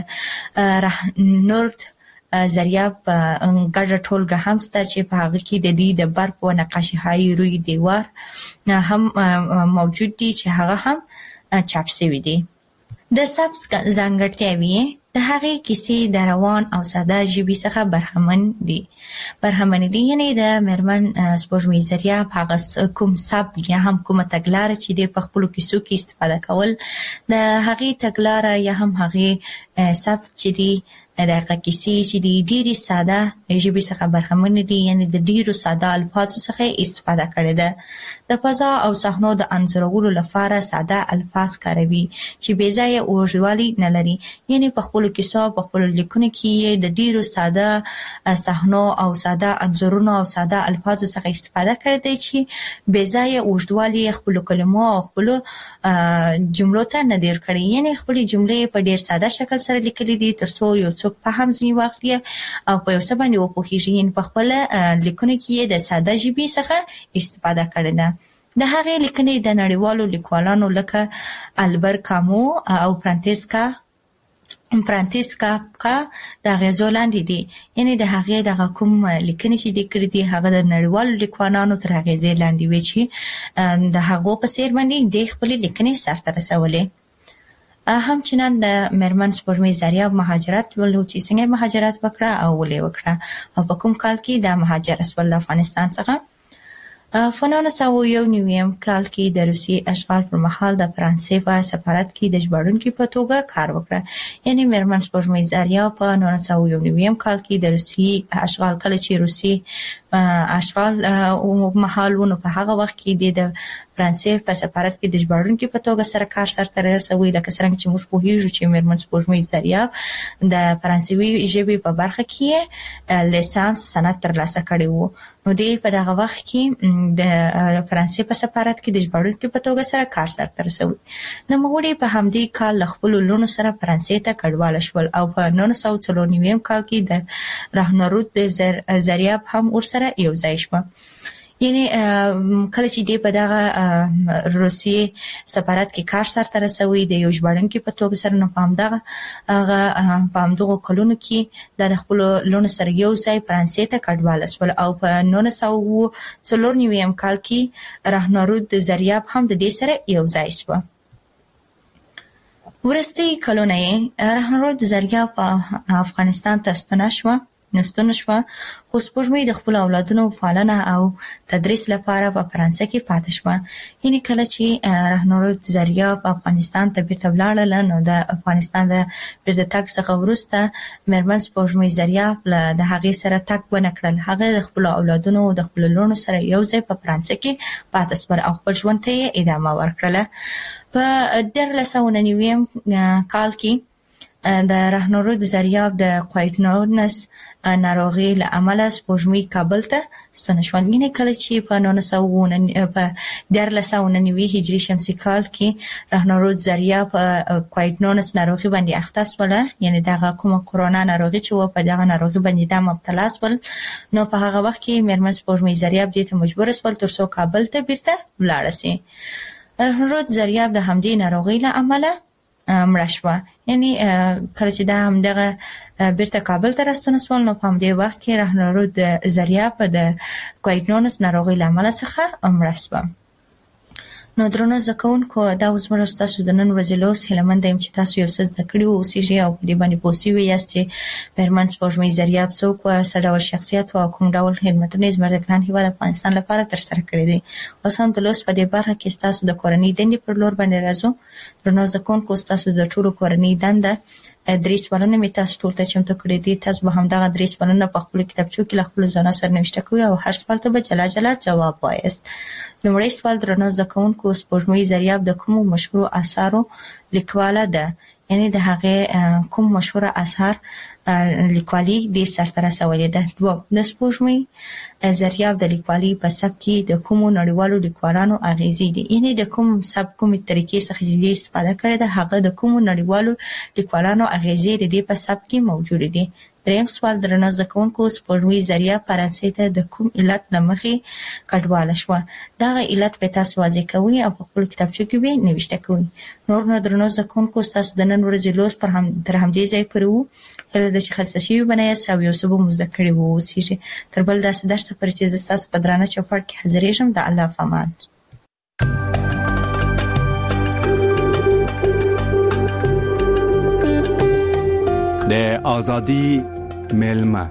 نورد ذریاب ګډه ټولګه هم شته چې په هغه کې د دې د برف و نقاشی های روی دیوار هم موجود دي چې هغه هم چاپ شوي دي. د سبز ځانګړتیاوې د هغې کیسې د روان او ساده ژبې څخه برخمن دي برخمن دي یعنی د میرمن سپوږمۍ ذریاب هغه کوم سبک یا هم کومه تګلاره چې د په خپلو کیسو کې استفاده کول، د هغې تګلاره یا هم هغې سبک چې دي د هغه کیسې چې دي ډېرې ساده ژبې څخه برخمن دي، یعنی د ډېرو ساده الفاظو څخه استفاده کړې ده. د فضا او صحنو د انځورولو لپاره ساده الفاظ کاروي چې بې ځایه اوږدوالی نه لري، یعنی په خپلو کیسو په خپلو لیکنو کې د ډېرو ساده صحنو او ساده انځورونو او ساده الفاظو څخه استفاده کړې ده چې بې ځایه اوږدوالی خپلو کلمو او خپلو جملو ته نه دیر کړي، یعنی خپلې جملې په ډېر ساده شکل سره لیکلي دي تر څو یو څوک په هم ځینې واخلي او په یو څه باندې وپوهېږي، یعنې په خپله لیکنو کې یې د ساده ژبې څخه استفاده کړې ده. د هغې لیکنې د نړیوالو لیکوالانو لکه البر کامو او فرانسیسکا فرانسیسکا کا د اغېزو لاندې دي، یعنې د هغې دغه کوم لیکنې چې دي کړي دي هغه د نړیوالو لیکوالانو تر اغېزې لاندې وي چې د هغو په څېر باندې د خپلې لیکنې سرته رسولې. همچنان د میرمن سپوږمۍ ذریاب مهاجرت ولو چې څنګه مهاجرت وکړه او ولې وکړه او په کوم کال کې د مهاجرت ول افغانستان څخه. په نولس سوه یو نوي کال کې د روسي اشغال پر مهال د فرانسې په سفارت کې د ژباړونکو په توګه کار وکړ. یعنی میرمن سپوږمۍ زریا په نولس سوه یو نوي کال کې د روسي اشغال کله چې روسي اشغال او مهالونو په هغه وخت کې د فرانسې په سفارت کې د ژباړونکو په توګه سره کار سرته رسوي. لکه څنګه چې موږ پوهیږو چې میرمن سپوږمۍ زریا د فرانسوي ژبې په برخه کې لیسانس سند ترلاسه کړی وو. نو دی په دغه وخت کې د فرانسې په سفارت کې د ژباړونکو په توګه سره کار سرته رسوي. نو موږ په همدې کال خپل لونو سره فرانسې ته کډواله شول او په نولس سوه څلور نوي کال کې د راهنرود د زریاب هم ورسره یو ځای شو. یعنی کله چې دی په دغه روسیې سفارت کې کار سرته رسوي د یو ژباړونکي په توګه سره، نو په همدغه هغه په همدغه کلونو کې د خپل لونو سره یو ځای فرانسې ته کډواله شول او په نولس سوه څلور نوي کال کې راهنرود د زریاب هم د دې سره یو ځای شو. ورستي کلونه یې راهنرود د زریاب په افغانستان ته ستنه شو نستونه شو، خو سپوږمۍ د خپل اولادونو پالنه او تدریس لپاره په فرانسه کې پاتې شو. یعنی کله چې راهنرود زریاب په افغانستان ته بیرته ولاړل، نو د افغانستان د بیرته تګ څخه وروسته میرمن سپوږمۍ زریاب له د هغې سره تګ ونه کړل. هغه د خپل اولادونو او د خپل لونو سره یو ځای په فرانسه کې پاتې شول او خپل ژوند ته یې ادامه ورکړه. په دیارلس سوه نوي کال کې د راهنرود زریاب د کویډنونس ناروغي له امله سپوږمۍ کابل ته ستنه شو. یعنی کله چې په نولس سوه په دیارلس سوه نوي هجري شمسي کال کې راهنرود زریاب په کویډنونس ناروغي باندې اخته شول، یعنی دغه کومه کرونا ناروغي چې و په دغه ناروغي باندې د مبتلا شول. نو په هغه وخت کې میرمن سپوږمۍ زریاب دې ته مجبور شول ترڅو کابل ته بیرته ولاړ شي. راهنرود زریاب د همدې ناروغي له امله مړه شوه. یعنی کله چې دا همدغه بیرته کابل ته راستون شول، نو په همدې وخت کې راهنرود زریاب د کویډنونس ناروغي له امله څخه مړه شوه. نو درنو زده کوونکو، دا اوس موږ تاسو د نن ورځې لوست هیله یم چې تاسو یو څه زده کړي اوسئ او په دې باندې پوه شوي یاست چې میرمن سپوږمۍ زریاب څوک وه، څه ډول شخصیت و او کوم ډول خدمتونه یې زموږ د ګران هېواد افغانستان لپاره ترسره کړي دي. اوس هم د لوست په دې برخه کې ستاسو د کورنۍ دندې پر لور باندې راځو. درنو زده کوونکو، ستاسو د ټولو کورنۍ دنده درې سوالونه مې تاسو ټول ته چمتو کړي دي. تاسو به همدغه درې سوالونه په خپلو کتابچو کې له خپلو ځانو سره نوشته کوئ او هر سوال ته به جلا جلا جواب وایاست. لومړی سوال: درنو زده کوونکو، سپوږمۍ زریاب د کومو مشهورو اثارو لیکواله ده؟ یعنی د هغې کوم مشهوره اثار لیکوالي دې سرته رسولې ده. دوه: د سپوږمۍ زریاب د لیکوالي په سبک کې د کومو نړیوالو لیکوالانو اغیزې دي؟ یعنی د کوم سبک کومې طریقې څخه چې استفاده کړې ده، هغه د کومو نړیوالو لیکوالانو اغیزې د دې په سبک کې موجود دي. دریم سوال: درنو زده کوونکو، سپوږمۍ زریاب فرانسې ته د کوم علت له مخې کډواله شوه؟ دغه علت به تاسو واضح کوئ او په خپلو کتابچو کې به نوشته کوئ. نور نو درنو زده کوونکو، ستاسو د نن ورځې لوست پر هم تر همدې ځای پورې وو. هیله ده چې خسته شوي به نه یاست او یو څه به مو زده کړي واوسیږي. تر بل داسې درسه پورې چې زه ستاسو په درانه چوپړ کې حاضرېږم، د الله په امان. د آزادی ملما.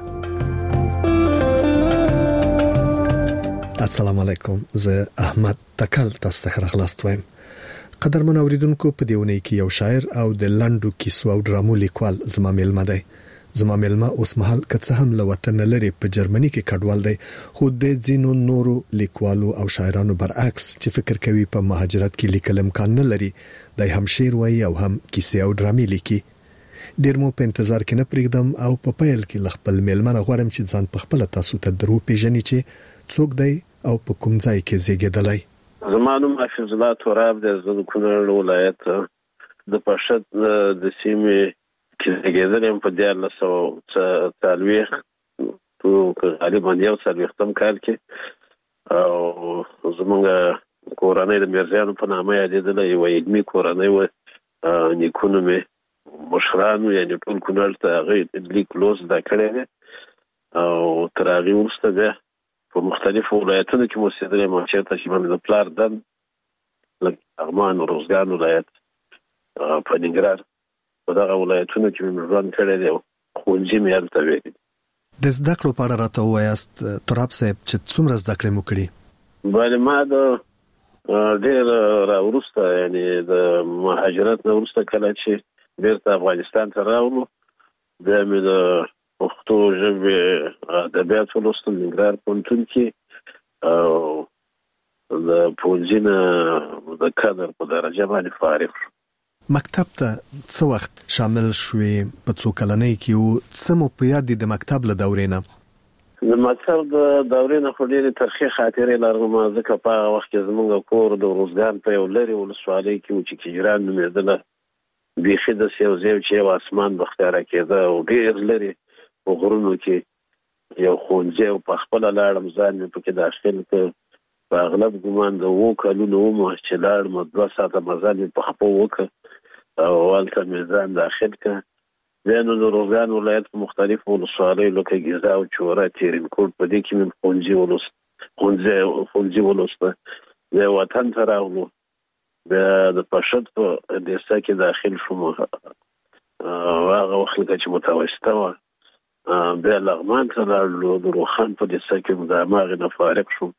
السلام علیکم، زه احمد تکل تاسو ته خلاص وایم. قدرمن اوریدونکو، په دیونه کې یو شاعر او د لنډو کیسو او ډرامو لیکوال زما ملما دی. زما ملما اوس مهال کڅه هم له وطن لري په جرمني کې کډوال دی، خو د ځینو نورو لیکوالو او شاعرانو برعکس چې فکر کوي په مهاجرت کې لیکل امکان نه لري، دای هم شعر وایي او هم کیسې او ډرامې لیکي. ډیر مو په انتظار کې نه پرېږدم او په پیل کې خپل ملمنه غواړم چې ځان په خپل تاسو ته درو پیژنې چې څوک دی او په کوم ځای کې زیږیدلی. زما نوم حافظ الله تراب دی، زه د کونړ ولایت د پشد د سیمې کې زیږیدلی یم په دیارلس سوه څلوېښت غالبا یو څلوېښتم کال کې، او زموږ کورنۍ د میرزیانو په نامه یادېدله، یوه علمي کورنۍ وه. نیکونه مې مشرانو یعنی ټول کونړ ته هغه لیک لوست زده کړی دی، او تر هغې وروسته بیا په مختلفو ولایتونو کې مو اوسېدلی یم. چېرته چې مې د پلار دن لکه لغمان، روزګان ولایت، په ننګرهار، په دغه ولایتونو کې مې ژوند کړی دی او ښوونځي مې هلته ویلي دي. د زده کړو په اړه راته ووایاست تراب صاحب چې څومره زده کړې مو کړي؟ باندې ما د ډېر راورسته یعنی د مهاجرت نه ورسته کله چې بیرته افغانستان ته راغلو د مې د پښتو ژبې ادبیات ولوستل ننګرهار پوهنتون کې او د پوهنځي نه د کادر په درجه باندې فارغ شوم. مکتب ته څه وخت شامل شوې په څو کلنۍ کې او څه مو په یاد دي د مکتب له دورې نه؟ د مکتب د دورې نه خو ډېرې ترخې خاطرې لرم ځکه په هغه وخت کې زموږ کور د روزګان په یو لرې ولسوالۍ کې و چې کجران نومېدله بیخي داسې یو ځای چې یو اسمان به ښکاره کېده او ډېر لرې په غرونو کې یو ښوونځی او په خپله لاړم ځان مې پکې داخل کړ په اغلب ګمان د اوو کلونو وم چې لاړم دوه ساعته مزل مې په خپو وکړ او هلته مې ځان داخل کړ. بیا نو د روزګان ولایت په مختلفو ولسوالیو لکه ګیزا او چوره تیرینکوټ په دې کې مې ښوونځي ولوست ښوونځی ښوونځي ولوسته بیا وطن ته راغلو بیا د پشد په دیسه کې داخل شوم هغه وخت لکه چې متوسطه وه بیا لغمان ته لاړلو د روخان په دیسه کې د هماغې نه فارغ شوم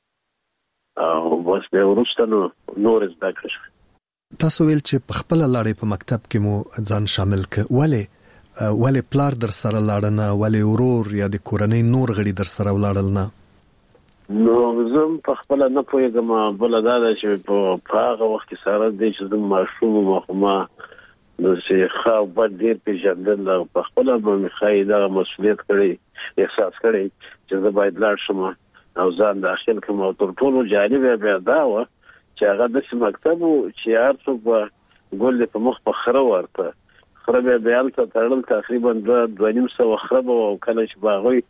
او بس بیا وروسته نو نور زده کړې شوې. تاسو ویل چې په خپله لاړې په مکتب کې مو ځان شامل کړ، ولې ولې پلار در سره لاړ نه، ولې ورور یا د کورنۍ نور غړي در سره ولاړل نه؟ نو زه په خپله نه پوهېږم، بله دا ده چې په هغه وخت کې سره دی چې زه ماشوم وم خو ما داسې ښه او بد ډېر پېژندل په خپله به مې ښایي دغه مسؤلیت کړی احساس کړی چې زه باید لاړ شم او ځان داخل کړم او تر ټولو جالبه بیا دا وه چې هغه داسې مکتب و چې هر څوک به ګل دې په مخ په خره ورته خره بیا بیا هلته تړل تقریبا دوه دوه نیم سوه خره به او کله چې به هغوی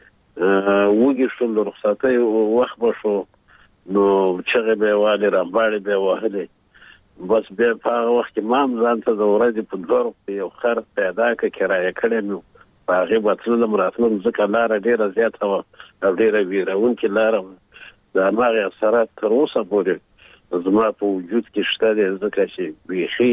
وږي شول د رخصتۍ وخت به شو نو چغې به یې وهلې رمباړې به یې وهلې بس بیا په هغه وخت کې ما هم ځان ته د ورځې په دوه روپۍ یو خر پیدا کړه کرایه کړی مې په هغې به تللم راتلم ځکه لاره ډېره زیاته وه او ډېره ویرونکې لاره وه د هماغې اثرات تر اوسه پورې زما په وجود کې شته دی ځکه چې بیخي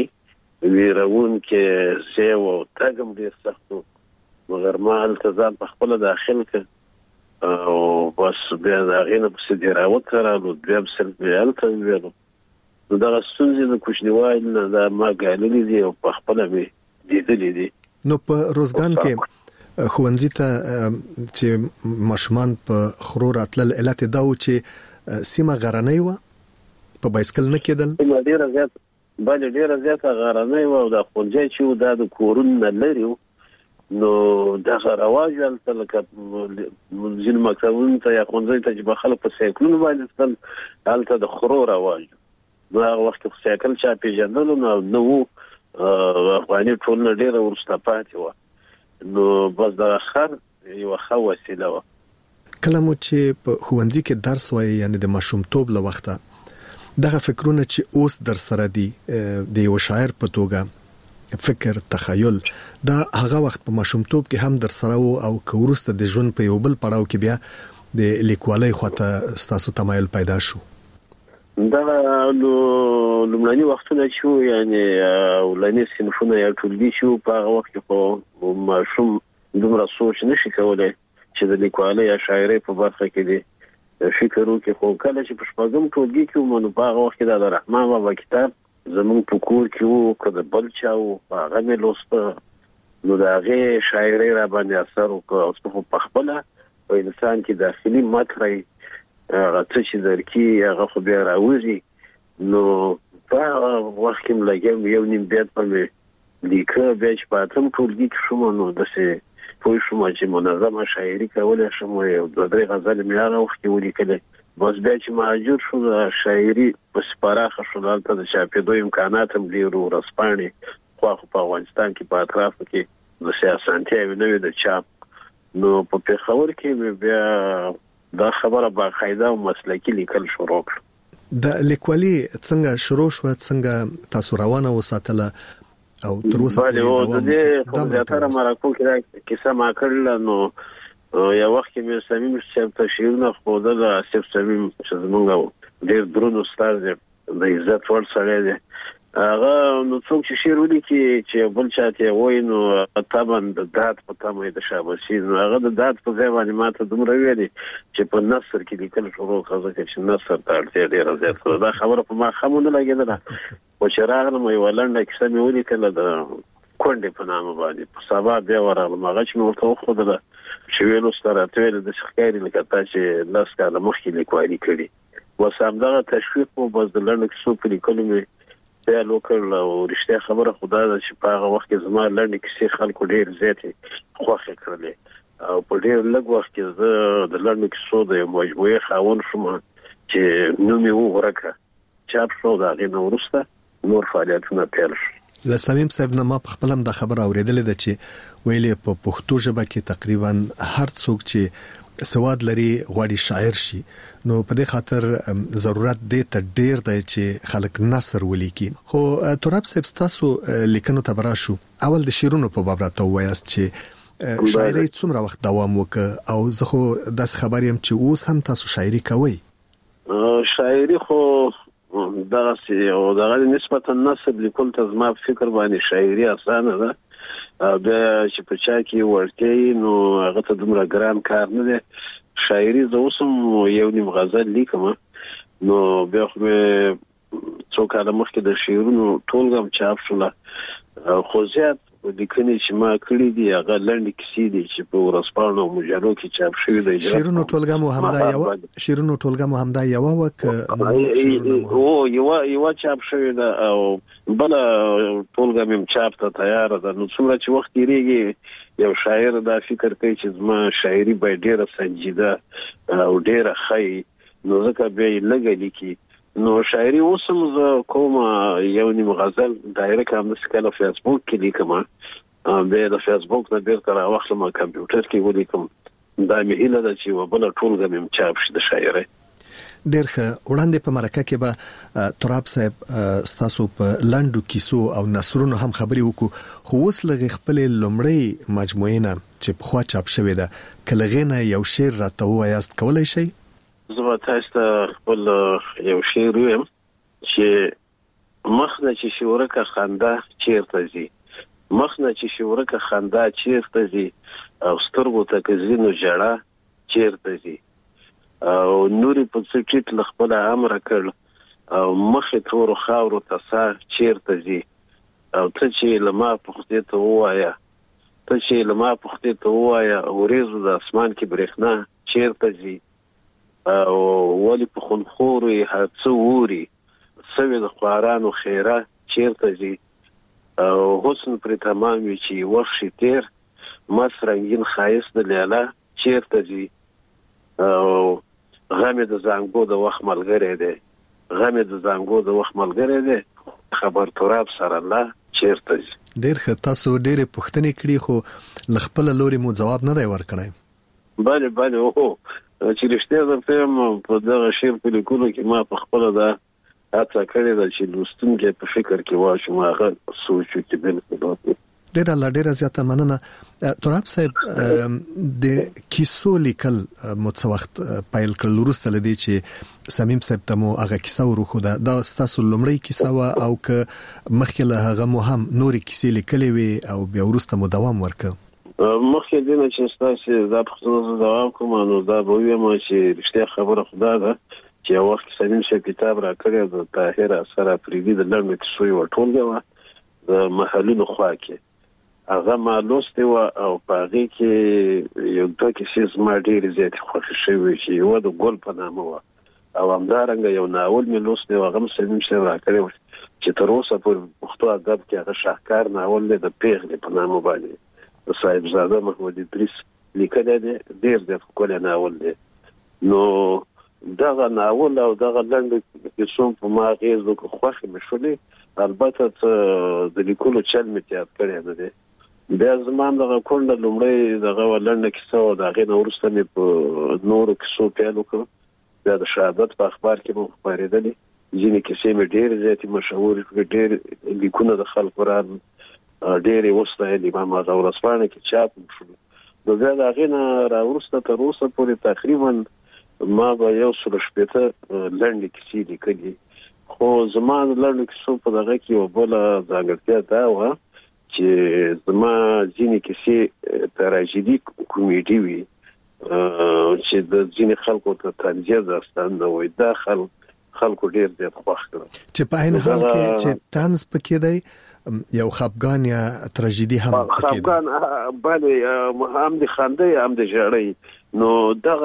ویرونکې ځای و او تګ هم ډېر سخت و مګر ما هلته ځان په خپله داخل کړ او بس بیا د هغې نه پسې دیراوت ته رالو بیا هم صرف بیا هلته ویلو نو دغه ستونزې د کوچنیوالي نه دا ما ګاللي دي او په خپله مې لیدلي دي. نو په روزګان کې ښوونځي ته چې ماشومان په خرو راتلل علت یې دا و چې سیمه غرنۍ وه په بایسکل نه کېدل؟ ډېره زیاته بلې ډېره زیاته غرنۍ وه او دا ښوونځی چې و دا د کورونو نه لرې و نو دغه رواج هلته لکه ځینو مکتبونو ته یا ښوونځیو ته چې به خلک په سایکلونو باندې تلل هلته د خرو رواج نو هغه وخت کې خو سایکل چا پېژندلو نو نه و افغاني ټولنه ډېره وروسته پاتې وه نو بس دغه خر یوه ښه وسیله وه. کله مو چې په ښوونځي کې درس وایي یعنې د ماشومتوب له وخته دغه فکرونه چې اوس در سره دي د یو شاعر په توګه فکر تخیل دا هغه وخت په ماشومتوب کې هم در سره وو او که وروسته د ژوند په یو بل پړاو کې بیا د لیکوالۍ خواته ستاسو تمایل پیدا شو؟ دا لومړني وختونه چې وو یعنې اولني صنفونه یا ټولګي چې وو په هغه وخت کې خو ماشوم دومره سوچ نشي کولی چې د لیکوالۍ یا شاعرۍ په برخه کې دی فکر وکړي خو کله چې په شپږم ټولګي کې وم نو په هغه وخت کې د رحمان بابا کتاب زموږ په کور کې وو که د بل چا وو هغه مې لوسته نو د هغې شاعرۍ را باندې اثر وکړه اوس خو په خپله په انسان کې داخلي مطرح هغه څه چې درکړي هغه خو بیا راوځي نو په هغه وخت کې م لګیا یو نیم بیت به مې لیکه بیا چې په اتم ټولګي کې شوم نو داسې پوه شوم چې منظمه شاعري کولی شم یو دوه درې غزلې مې هغه وخت کې ولیکلې بس بیا چې مهاجر شو د شاعري پسې پراخه شو هلته د چاپېدو امکانات هم ډېر وو ورځپاڼې خوا خو په افغانستان کې په اطرافو کې داسې اسانتیاوې نه وې د چاپ نو په پېښور کې مې بیا دا خبره باقاعده او مسلکي لیکل شروع کړه. د لیکوالي څنګه شروع شوه، څنګه تاسو روانه وساتله او تر اوسه پورې د دې خو زیاتره مرکو کې دا کیسه ما کړله نو یو وخت کې مې صمیم صاحب ته شعرونه ښودل آصف صمیم چې زموږ ډېر دروند استاد دی د عزت وړ سړی دی هغه نو څوک چې شعر ولیکي چې بل چاته وایي نو طبعا د دات په تمه د شاباسي نو هغه د دات په ځای باندې ماته دومره ویلي چې په نثر کې لیکل شروع کړه چې نثر ته اړتیا ډیره زیاته ده. خبره په ما خمونه لګیدله او چې راغلم یو لنډه کیسه مې ولیکله د کونډې په نامه باندې په سبا بیا ورغلم هغه چې مې ورته وښودله چې ویلو سره ته ویل د ښکاري لکه تا چې لاس کاله مخکې لیکوالي کړي اوس همدغه تشویق مو بس د لنډو کیسو په لیکلو مې بیا لوکل او رښتیا خبره خدا ده چې په هغه وخت کې زما لنډې کیسې خلکو ډېر زیاتې خوښې کړلې او په ډېر لږ وخت کې زه د لنډو کیسو د یو مجموعې خاوند شوم چې نوم یې وغوړکه چاپ شو د هغې نه وروسته نور فعالیتونه پیل شو. له صمیم صاحب نه ما په خپل هم دا خبره اورېدلې ده چې ویلې په پښتو ژبه کې تقریبا هر څوک چې سواد لري غواړي شاعر شي نو په دې خاطر ضرورت دی ته ډیر دی چې خلک نثر ولیکي. خو تراب صاحب تاسو لیکنو ته براشو اول د شعرونو په باب راته وایاست چې شاعري څومره وخت دوام وکړ او زه خو داس خبر يم چې اوس هم تاسو شاعري کوئ؟ شاعري خو دا سي او دا نسبتا نثر لیکل ته زما فکر باندې شاعري اسانه ده بیا چې په چا کې ورته نو هغه ته دومره ګران کار نه دی. شاعري زه اوسم یو نیم غزل لیکم نو بیا خو څو کاله مخکې د شعرونو ټولګه هم چاپ شوله خو زیات لیکنې چې ما کړې دي هغه لنډې کیسې دي چې په ورځپاڼو او مجلو کې چاپ شوي دي. شعرونو ټولګه مو همدا یو شعرونو ټولګه مو همدا یو وک او یو یو چاپ شوی ده او بل ټولګه مې چاپ ته تیار ده. نو څومره چې وخت یې یو شاعر دا فکر کوي چې زما شاعري به ډیره سنجیده او ډیره ښه نو ځکه به یې لږه لیکي نو شاعري اوسم زه کوم یو نیم غزل دایره کوم د سکاله فیسبوک کې لیکم به د فیسبوک نه بیرته راوخلم کمپیوټر کې ولیکم دا مې هیله ده چې وبله ټولګه مې چاپ شي د شاعري. ډېر ښه وړاندې په مرکه کې به تراب صاحب تاسو په لاندو کیسو او نثرونو هم خبري وکړو خو اوس لږ خپل لومړی مجموعه نه چې په خوا چاپ شوی ده کلهغه یو شعر راته وایاست کولای شي؟ زما تاسو ته خپل یو شعر ویم چې مخنه چې شورکه خندا چیرته زی مخنه چې شورکه خندا چیرته زی او سترګو ته کزینو جړه چیرته زی او نوري په څټیت خپل امر کړ او مخې تور خاورو ته سا چیرته زی او ته چې لما پخته ته وایا ته چې لما پخته ته وایا ورېزو د اسمان کې برېښنا چیرته زی او ولی په خونخوري هڅه ووري سوي د خوارانو خیره چیرته زی او حسن پر تمام وی چې وښی تیر مس رنگین خایس د لیلا چیرته زی او غمه د زنګو د وخت ملګری دی غمه د زنګو د وخت ملګری دی خبر تراب سره الله چیرته زی. ډېر ښه تاسو ډېرې پوښتنې کړې خو لخپل لوري مو جواب نه دی ورکړی. بله بله او چې رښتیا درته په دغه شعر په لیکلو کې ما په خپل دا هڅه کړې ده چې لوستونکي په فکر کې واچوم هغه سوچ چې بالکل ډېر الله ډېر زیاته مننه. تراب صاحب د کیسو لیکل مو څه وخت پیل کړل وروسته لدی چې صمیم صاحب ته مو هغه کیسه ورخو ده دا تاسو لومړی کیسه وا او ک مخکې له هغه مو هم نورې کیسې لیکلې وي او بیا وروسته مو دوام ورکړ؟ مخکې دینه چې تاسو دا په څه دوام کوم نو دا به ویم چې رښتیا خبره خدا ده چې یو وخت صمیم صاحب کتاب را کړی د طاهر اثر افریدي د لړم کیسو یو ټولګه د محلونو خوا کې هغه ما لوستي و او په هغه کې یو دوه کیسې زما ډېرې زیاتې خوښې شوې چې یو د ګل په نامه و او همدارنګه یو ناول مې لوستی و هغه هم صمیم صاحب را کړی و چې تر اوسه پورې پښتو ادب کې هغه شاهکار ناول دی د پیغلې په نامه باندې د صاحبزاده محمد ادریس لیکلی دی ډېر زیات ښکلی ناول دی. نو دغه ناول او دغه لنډو کیسو په ما اغېز وکړ خوښې مې شولې البته د لیکلو چل مې تیار کړی نه دی. بیا زما دغه کونډه لومړی دغه لنډه کیسه وه د هغې نه وروسته مې په نورو کیسو پیل وکړ بیا د شهادت په اخبار کې مو خپرېدلې ځینې کیسې مې ډېرې زیاتې مشهورې کړې ډېر لیکونه د خلکو راغلل ډېرې وستایلې ما هغه ورځپاڼه کې چاپ شول. نو بیا د هغې نه راوروسته تر اوسه پورې تقریبا ما به یو سل شپېته لنډې کیسې لیکلي خو زما د لړ کیسو په دغه کې یو بل ځانګړتیا دا و چې زما ځینې کیسې تراژیدي کومیډي وي چې د ځینې خلکو ته طنزیه داستان نه وي. دا خلک خلکو ډیر ډیر خوښ کړل چې په عین حال کې چې طنز پکې دی یو خفګان یا تراژیدي هم پکې دی. خفګان باندې هم د خنده هم د ژړۍ نو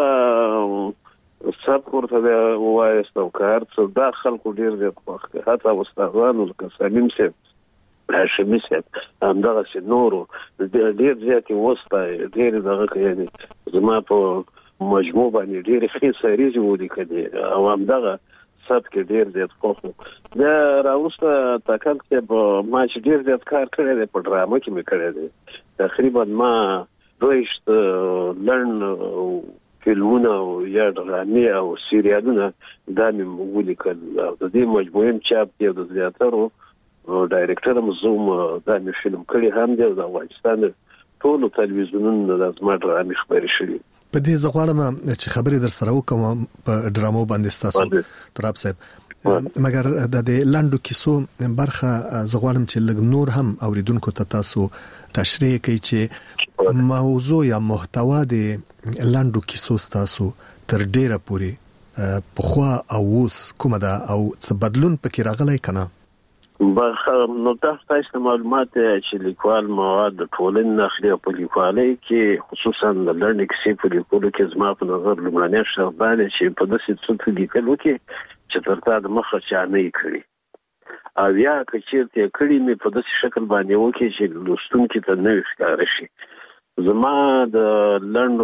دغه سب ورته وایستو کار څو دا خلکو ډیر ډیر خوښ کړ. حتی استادانو لکه سلیم صاحب هاشمي صاحب هم دغه چې نورو ډیر زیات وسته ډیر دغه کوي زما په مجموع باندې ډیر ښه سریز ولیکل او هم دغه سب کې ډیر زیات خوښ دا راوسته تاکل چې په ما چې ډیر زیات کار کړی دی په ډرامه کې مې کړی دی. تقریبا ما دویشت لړن فلمونه او یا ډرامې او سریالونه دا مې ولیکل او د دې مجموعې چاپ دی د زیاترو ډایرکټر مزوم دا مې فلم کړی هم دی د افغانستان ټول تلویزیونونو د زما ډرامې خبرې شوې. په دې زغړم چې خبرې در سره وکم په ډرامو باندې تاسو تراب صاحب مګر د دې لاندو کیسو برخه زغړم چې لګ نور هم اوریدونکو ته تاسو تشریح کوي چې موضوع یا محتوا د لاندو کیسو تاسو تر ډیره پوري په خوا او اوس کومه ده او څه بدلون پکې راغلی کنه؟ بخ نو تاسو معلومات چې لیکوال مواد د ټولنې نخلي په لیکوالۍ کې خصوصا د لرننګ کیسې په لیکلو کې زما په نظر لمړنی شرط باندې چې په داسې څه لیکلو کې چې ترتا د مخه چا نه کړی او یا کچېرته کړی مې په داسې شکل باندې وکړي چې لوستونکو ته نه ښکار شي. زما د لرننګ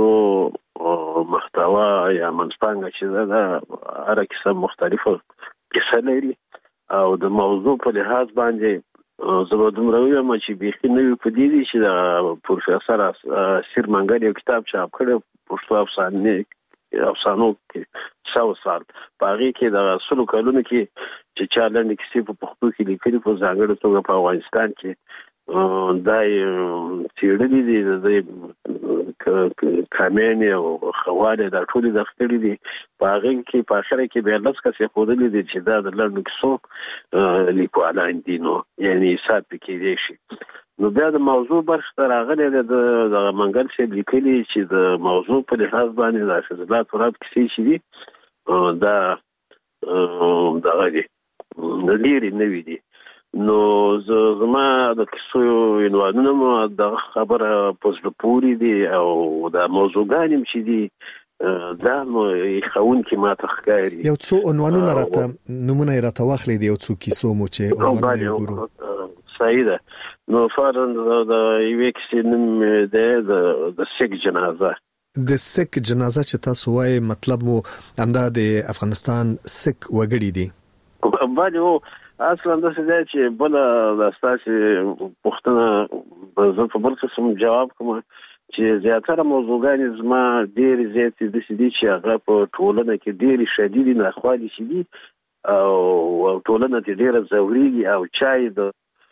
کیسو محتوا یا منځپانګه چې دا هر کیسه مختلفه کیسه لري او د موضوع په لحاظ باندې زه به دومره وایم چې بیخي نوي په دې دي چې د پروفیسور اسیر منګل یو کتاب چاپ کړی پښتو افسانې افسانو کې سو سال په هغې کې د سلو کلونو کې چې چا لنډې کیسې په پښتو کې لیکلي په ځانګړې توګه په افغانستان کې دا څېړلي دي د کامین او خواله دا ټول د خپل دي په هغه کې په اخر کې به لږ څه خودلې دي چې دا د لړنو کیسو لیکوالان دي نو یعنی حساب کې دي شي. نو بیا د موضوع برخه راغلي د منګل څخه لیکلي چې د موضوع په لحاظ باندې د فضلات ورات کیسې شي دي دا دا غوډي د لري نوې دي. نو زما د کیسو عنوانونه مو د خبره پوزله پوری دي او د موضوعګانې چې دي دا مو خون کې ما تخکاری یو څو عنوانونه راته نمونه راته واخلې دي یو څو کیسو مو چې عنوانونه وګورو. صحیح ده. نو فرض د یو کیسې نوم ده د سیک جنازه. د سیک جنازه چې تاسو وایي مطلب مو همدا د افغانستان سیک وګړي دي. باندې اصلا د څه چې بل د اساسي پښتنه زه په بل قسم جواب کوم چې زیاتره موضوعګان زما ډېر زیات د سې دي چې هغه په ټولنه کې ډېر شدید نه خوالي شي دي او ټولنه ته ډېر ضروري او چای د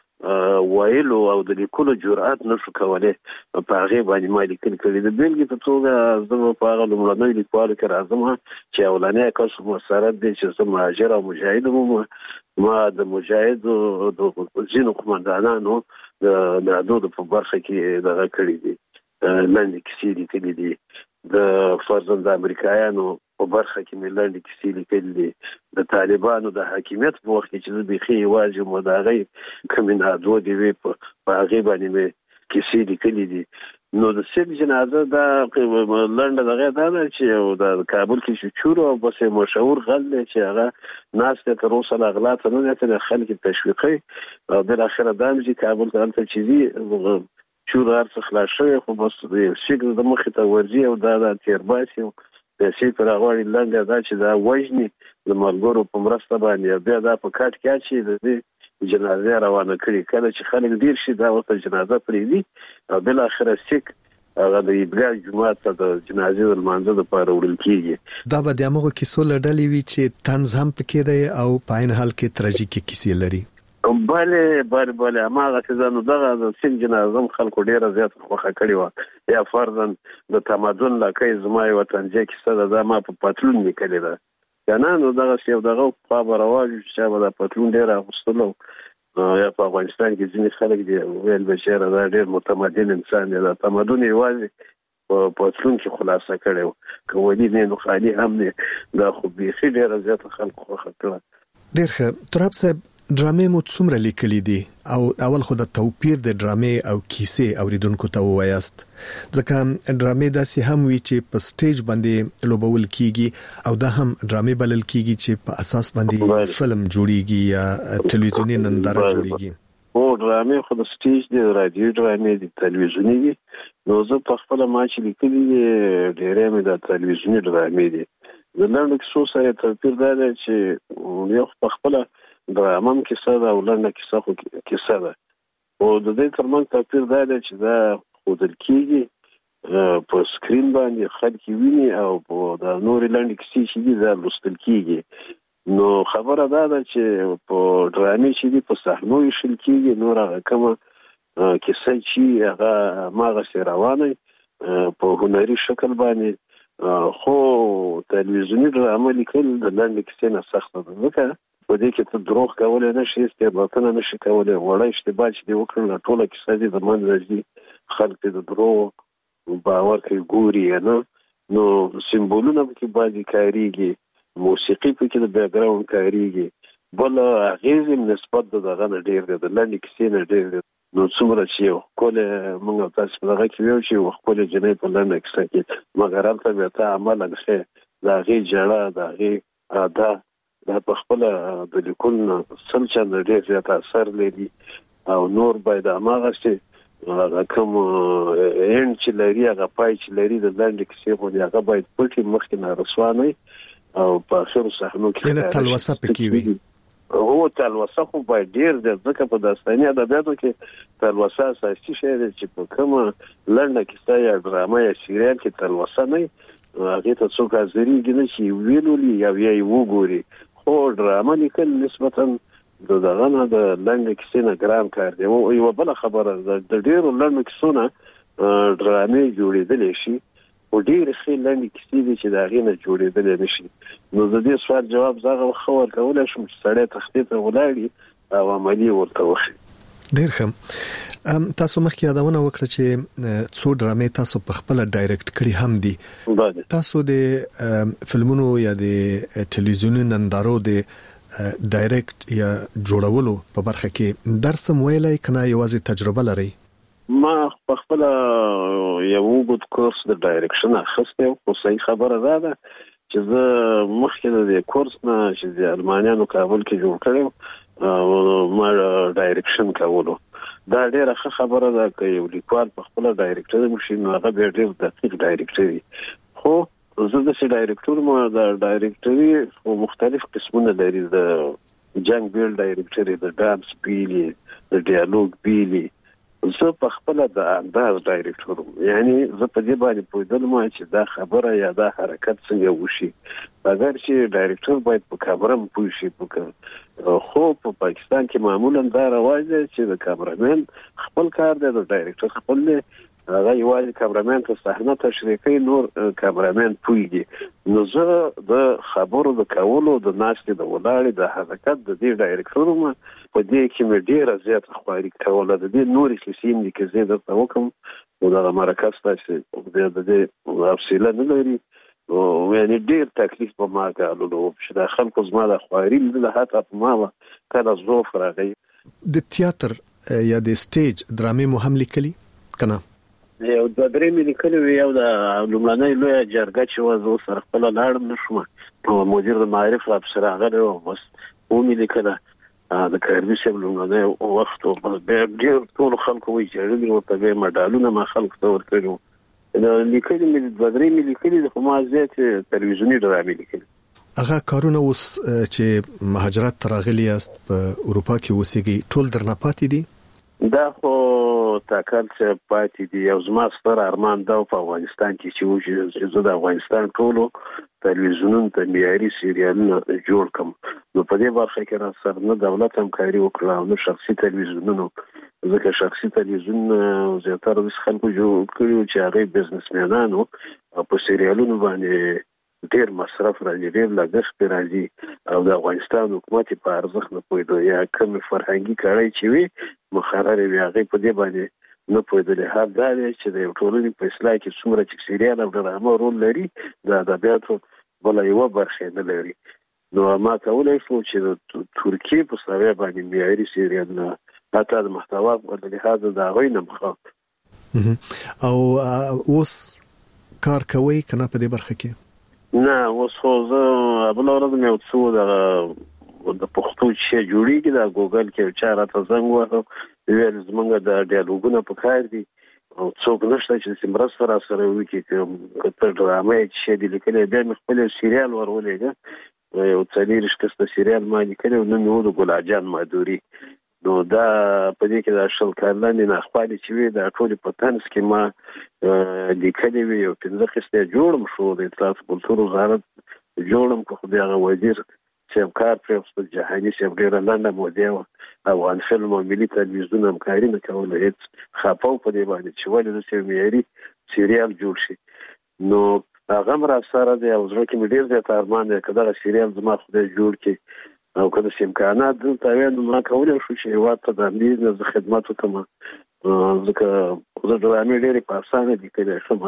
وایلو او د لیکلو جرأت نشو کولای په هغه باندې ما لیکل کړي. د بیلګې په توګه زه په هغه لومړنۍ لیکوالو کې راځم چې اولنۍ کس مسرت دي چې زه مهاجر او مجاهد وم. ما د مجاهد د ځینو قومندانانو د نادود په برخه کې دغه کړی دي لاندې کیسې لیکلي دي. د فرضاً د امریکایانو په برخه کې مې لاندې کیسې لیکلي دي. د طالبانو د حاکمیت په وخت کې چې د بيخي واجب مداغې کوم نادود وي په هغه باندې مې کیسې لیکلي دي. نو د سیب جنازه دا لنډه دغه دا چې د کابل کې چې چورو او بس مشهور غل چې هغه ناس ته تر اوسه اغلاط نه نه خلک تشویقي او بل اخر دام چې کابل ته تل چيزي چور ارڅ خلاص شوی خو بس شګ د مخ ته ورځي او دا د تیرباسي د شي پر غوړي لنډه دا چې دا وژني د ملګرو په مرسته باندې بیا دا په کټ کې چې د جنازه روانه کړي کله چې خلک ډیر شي دا وخت جنازه پرې دي او بل اخر سیک هغه د ایبګا جمعه ته د جنازې لمانځه لپاره وړل کیږي. دا به د هغه کیسو لړلې وی چې طنز هم پکې دی او په عین حال کې تراژیکي کیسې لري. بله بله بله هغه چې نو دغه د سین جنازم خلکو ډیره زیات خوخه کړی و یا فرضاً د تمدن لکه زما وطن چې کیسه ده ما په پاتلون لیکلې ده کنه نو دغه یو دغه په برواج چې به د پټلون ډیر اغوستلو یا په افغانستان کې ځینې خلک دي ویل بشیر دا ډیر متمدن انسان دی دا تمدن یوازې په پټلون کې خلاصه کړو کوي نه نو خالي هم نه دا خو به ډیر زیات خلک خو خطر ډیر ښه تراب صاحب ډرامې مو څومره لیکلي دي او اول خو د توپیر د ډرامې او کیسې اوریدونکو ته وایاست ځکه ډرامې داسې هم وي چې په سټیج باندې لوبول کیږي او دا هم ډرامې بلل کیږي چې په اساس باندې فلم جوړیږي یا ټلویزیونی ننداره جوړیږي او ډرامې خو د سټیج دی رادیو ډرامې دی ټلویزیونی دی نو زه په خپل ما چې لیکلي ډېرې مې د ټلویزیونی ډرامې دي د لنډو کیسو سره توپیر دا دی چې یو په خپل ډرامه کې څه دا ولنډه کیسه خو کیسه ده او د دې ترمنځ توپیر دا دی چې دا خودل کیږي په سکرین باندې خلک ویني او په د نورې لنډې کیسې چې دي دا لوستل کیږي نو خبره دا ده چې په ډرامې چې دي په صحنو یې شل کیږي نور هغه کومه کیسه چې هغه ماغه روانه په هنري شکل باندې خو تلویزیونی ډرامه لیکل د لنډې کیسې نه سخته ده ځکه په دې کې ته دروغ کولای نشې استعباطونه نشې کولای وړه اشتباه چې دی وکړل ټوله کیسه دې د منځ راځي خلک د دروغ باور کوي ګوري نه نو سمبولونه کې باندې کاریږي موسیقي په کې د بیک ګراوند کاریږي بل اغیز نسبت د دغه نه ډیر دی د لنډې کیسې نه ډیر دی نو څومره چې یو کله موږ تاسو په دغه کې ویو چې خپل جنې په لنډه کیسه کې مګر هلته بیا ته عمل نه د هغې جړه د هغې ادا دا په خپل د لیکل سم چند ډیر زیات اثر لري او نور باید هغه چې هغه کوم ان چې لري هغه پای چې لري د لنډ کیسې په هغه باید پټي مخکې نه رسوانه او په اخر صحنو کې نه تلوسه پکې وي هو تلوسه خو باید ډیر د ځکه په داستاني ادبیاتو کې تلوسه اساسي شی دی چې په کومه لنډه کیسه یا ډرامه یا سریال کې تلوسه نه هغه ته څوک حاضرېږي نه چې ویلولي یا یې وګوري خو ډرامه لیکل نسبتا د دغه نه د لنډ کیسې نه ګران کار دی او یو بل خبره د ډیرو لنډ کیسو نه ډرامې جوړېدلې شي او ډیر ښه لنډ کیسې دي چې د هغې نه جوړېدلې نشي نو د دې سوال جواب زه هغه ښه ورکولی شم چې سړی تختې ته ولاړي او عملي ورته وښي ډیر ښه تاسو مخکې یادونه وکړه چې څو ډرامې تاسو په خپل ډایرکټ کړي هم دي تاسو د فلمونو یا د ټلویزیوني نندارو د ډایرکټ یا جوړولو په برخه کې درس مویلای کنه یوازې تجربه لري ما په خپل یو وګت کورس د ډایرکشن اخیسته او صحیح خبره ده چې زه مخکې د کورس نه چې د المانیانو کابل کې جوړ کړم ما ډایرکشن کولو دا ډیره ښه خبره ده چې یو لیکوال په خپل ډایرکټر وشي نو هغه به ډیر دقیق ډایرکټر وي خو زه د سي ډایرکټور مو د ډایرکټري خو مختلف قسمونه لري د جنگ بیل ډایرکټري د ډانس بیلی د ډیالوګ بیلی زه په خپل د انداز ډایرکټور یعنی زه په دې باندې پوهیدلم چې دا خبره یا دا حرکت څنګه وشي اگر چې ډایرکټور باید په کامره پوه شي خو په پاکستان کې معمولا دا رواج دی چې د کامرامن خپل کار دی د ډایرکټور خپل دی هغه یوازې کامرامن ته صحنه تشریح کوي نور کامرامن پوهیږي نو زه د خبرو د کولو د ناستې د ولاړې د حرکت د دې ډایرکټور ما په دې کې مې ډېره زیاته خواري کوله د دې نورې کیسې مې کې زه درته وکړم نو دغه مرکه ستاسو د دې حوصله نه لري او یعنې ډېر تکلیف په ما ګاللو چې د خلکو زما د خواري لیدله حتی په ما کله ضعف راغی د تیاتر یا د سټیج ډرامې مو هم لیکلي که یو د درې مې لیکلي وي یو د لومړنۍ لویه جرګه چې وه زه سره خپله لاړم نه شوم مدیر د معارف افسر راغلی و بس ومې لیکله د کاربي صاحب لومړنی وخت و بس بیا ډېر ټولو خلکو ویجاړلي ورته بیا مډالونه ما خلکو ته ورکړي وو لیکلي مې دوه درې مې لیکلي دي خو ما زیات تلویزیوني ډرامې لیکلي هغه کارونه اوس چې مهاجرت ته راغلي یاست په اروپا کې اوسېږئ ټول درنه پاتې دي دا خو تاکل چې پاتې دي یو زما ستر ارمان دا په افغانستان کې چې و چې زه د افغانستان ټولو تلویزیونونو ته معیاري سریالونه جوړ کړم نو په دې برخه کې را سره نه دولت همکاري وکړه او نه شخصي تلویزیونونو ځکه شخصي تلویزیون زیاتره د خلکو جوړ کړي چې هغه بزنسمنانو په سریالونو باندې ډیر مصرف راځي ډیر لګښت راځي او د افغانستان حکومت په ارزښت نه پوهیدو یا کوم فرهنګي کړای چې وي مخرر وي هغه په دې باندې نه پوهیدل هر دا چې د ټولنې په اصلاح کې څومره چې سریال او ډرامه رول لري د ادبیاتو بل یو برخه نه لري. نو ما کولای شو چې د ترکیه په ساوی باندې معیاري سریال نه حتی د محتوا په لحاظ دا غوي نه مخه او اوس کار کوي کنه په دې برخه کې نه اوس خو زه بل ورځ مې وڅو د د پښتو چې جوړیږي د ګوګل کې چا راته زنګ وهو ویل زمونږ د ډیالوګونو په کار دي او څوک نشته چې سیمرس سره سره وکړي چې کتر ډرامه چې د لیکلې بیا مې خپل سریال ورولېږه یو څلور شکسته سریال ما لیکلو نو نو د ګلاجان مادوري نو دا په دې کې د شل کارلان نه خپل چې وي د ټولي په تنس کې ما لیکلې وي او پنځه قسطه جوړم شو د اطلاعات کلتور وزارت جوړم کو خو بیا وزیر چې کار پر جهاني چې ډیر لاندې مودې او ان فلم او ملي تلویزیون همکاري نه کوله هیڅ خاپاو په دې باندې چې ولې د سیميري سریال جوړ شي نو هغه مر سره د اوزره کې ډیر زیات ارمان دی کله سریال زما خدای جوړ کړي او کله چې امکانات دلته وینم ما کولای شو چې واته د دې د خدماتو ته ځکه د ډرامې ډېرې په اسانه دي کله شم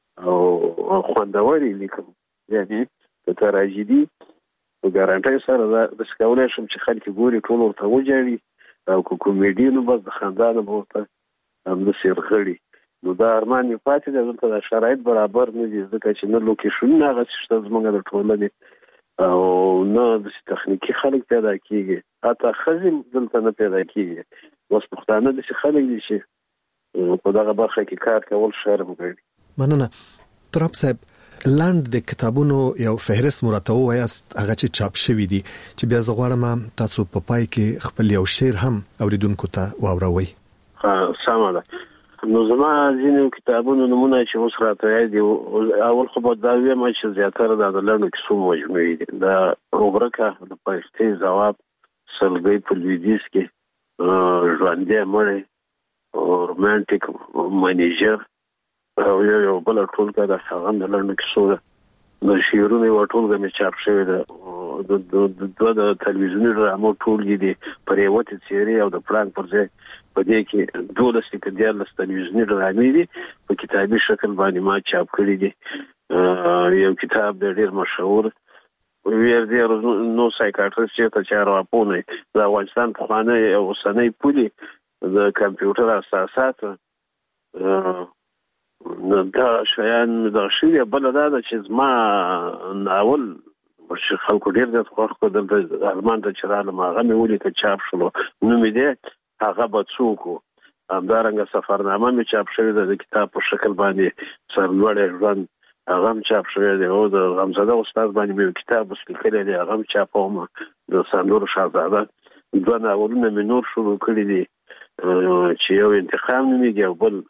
او خوندوري لیکم یعنی د تراژیدي په ګارانټي سره د څکولای شم چې خلک ګوري ټول ورته وځي او کومیډي نو بس د خاندان ورته هم د سیرغړي نو دا ارمان یې پاتې دی دلته د شرایط برابر نه دي ځکه چې نه لوکیشن نه غوښته زمونږ د ټولنې او نه د تخنیکی خلک پیدا کیږي حتی خزم دلته نه پیدا کیږي اوس پښتانه د خلک دي چې په دغه برخه کې کار کول شرم کوي. مننه تراب صاحب لاند د کتابونو یو فهرست مراتب وایست هغه چې چاپ شوی دي چې بیا زغړم تاسو په پای کې خپل یو شعر هم اوریدونکو ته واوروي. ها سمه ده نو زما ځینې کتابونو نمونه چې اوس راته دي اول خو به دا ویم چې زیاتره د لاندو کیسو مجموعې دي د اوبرکه د پښتې جواب سلګي په لویدیس کې ژوندې مړې او رومانټیک منیجر او یو بل ټول کا د هغه د لاندو کیسو د شیرونی وټول د می چاپ شوی د د د تلویزیونی ډرامو ټول دي پر یو ته سیری او د پلان پر ځای په دې کې دوه سکه د لاس تلویزیونی ډرامې دي په کتابي شکل باندې ما چاپ کړی دي یو کتاب د ډیر مشهور ویر دی نو سایکاټریست چې ته چارو اپونه د افغانستان په خانه او سنې پولي د کمپیوټر اساسات نو دا شیان دا شی بل دا چې زما ناول چې خلکو ډیر د خوښ کو د ارمان د چرانه ماغه مې ولې ته چاپ شلو نو مې دې هغه بڅوکو همدارنګه سفرنامه مې چاپ شوی د کتاب په شکل باندې سرلوړ ژوند هغه چاپ شوی دی او د غمزاده استاد باندې مې کتاب ولیکلی دی هغه چاپوم د سندور شاهزاده دوه ناولونه مې نور شروع کړی دي چې یو انتقام نومیږي او بل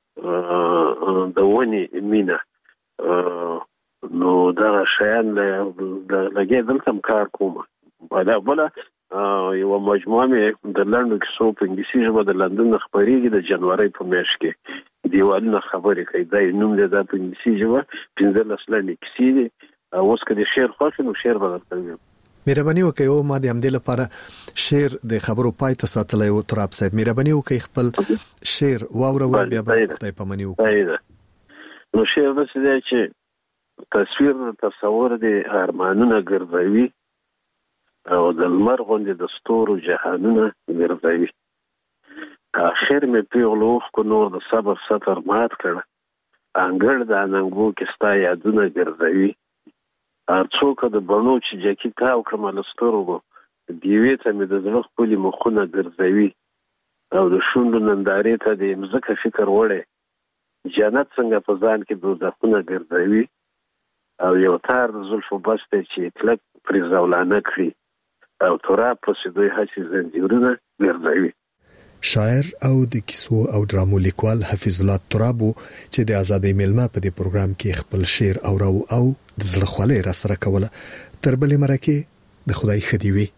د ونی مینا نو دا شیان له لګي دلته کار کوم بلا بلا یو مجموعه مې د لندن کیسو په انګلیسي ژبه د لندن خبرېږي د جنوري په میاشت کې دیوالونه خبرې کوي دا نوم دی د انګلیسي ژبه پنځه لسلنې کیسې دي اوس کله شعر خوښ نو شعر بدل مهرباني وکړئ او ما د همدې لپاره شعر د خبرو پای ته ساتلی و تراب صاحب مهرباني وکړئ خپل شعر واوروي بیا به خدای پامني وکړي نو شعر د څه چې تصویر تصور دي ارمانونه ګرځوي او د لمر غوندې د ستورو جهانونه ګرځوي اخر مې پیغلوخ کو نور د صبر ستر مات کړ انګړ د اننګو کې ستا یادونه ګرځوي څوک د بڼو چې جکی تاو کمال سترګو دیوی ته مې د زړه خپلې مخونه ګرځوي او د شونډو نندارې ته د مځکه فکر وړی جنت څنګه په ځان کې دوزخونه ګرځوي او یو تار د زلفو بس دی چې کلک پرې زولانه کړي او تراب پسې دوی هسې زنځیرونه ګرځوي. شاعر او د کیسو او ډرامو لیکوال حفیظ الله ترابو چې د آزادۍ میلمه په دې پروګرام کې خپل شعر اورو او د زړه خولې را سره کوله تر بلې مرکه د خدای خدي وي.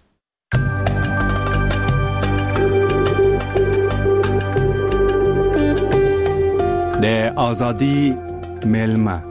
د آزادۍ میلمه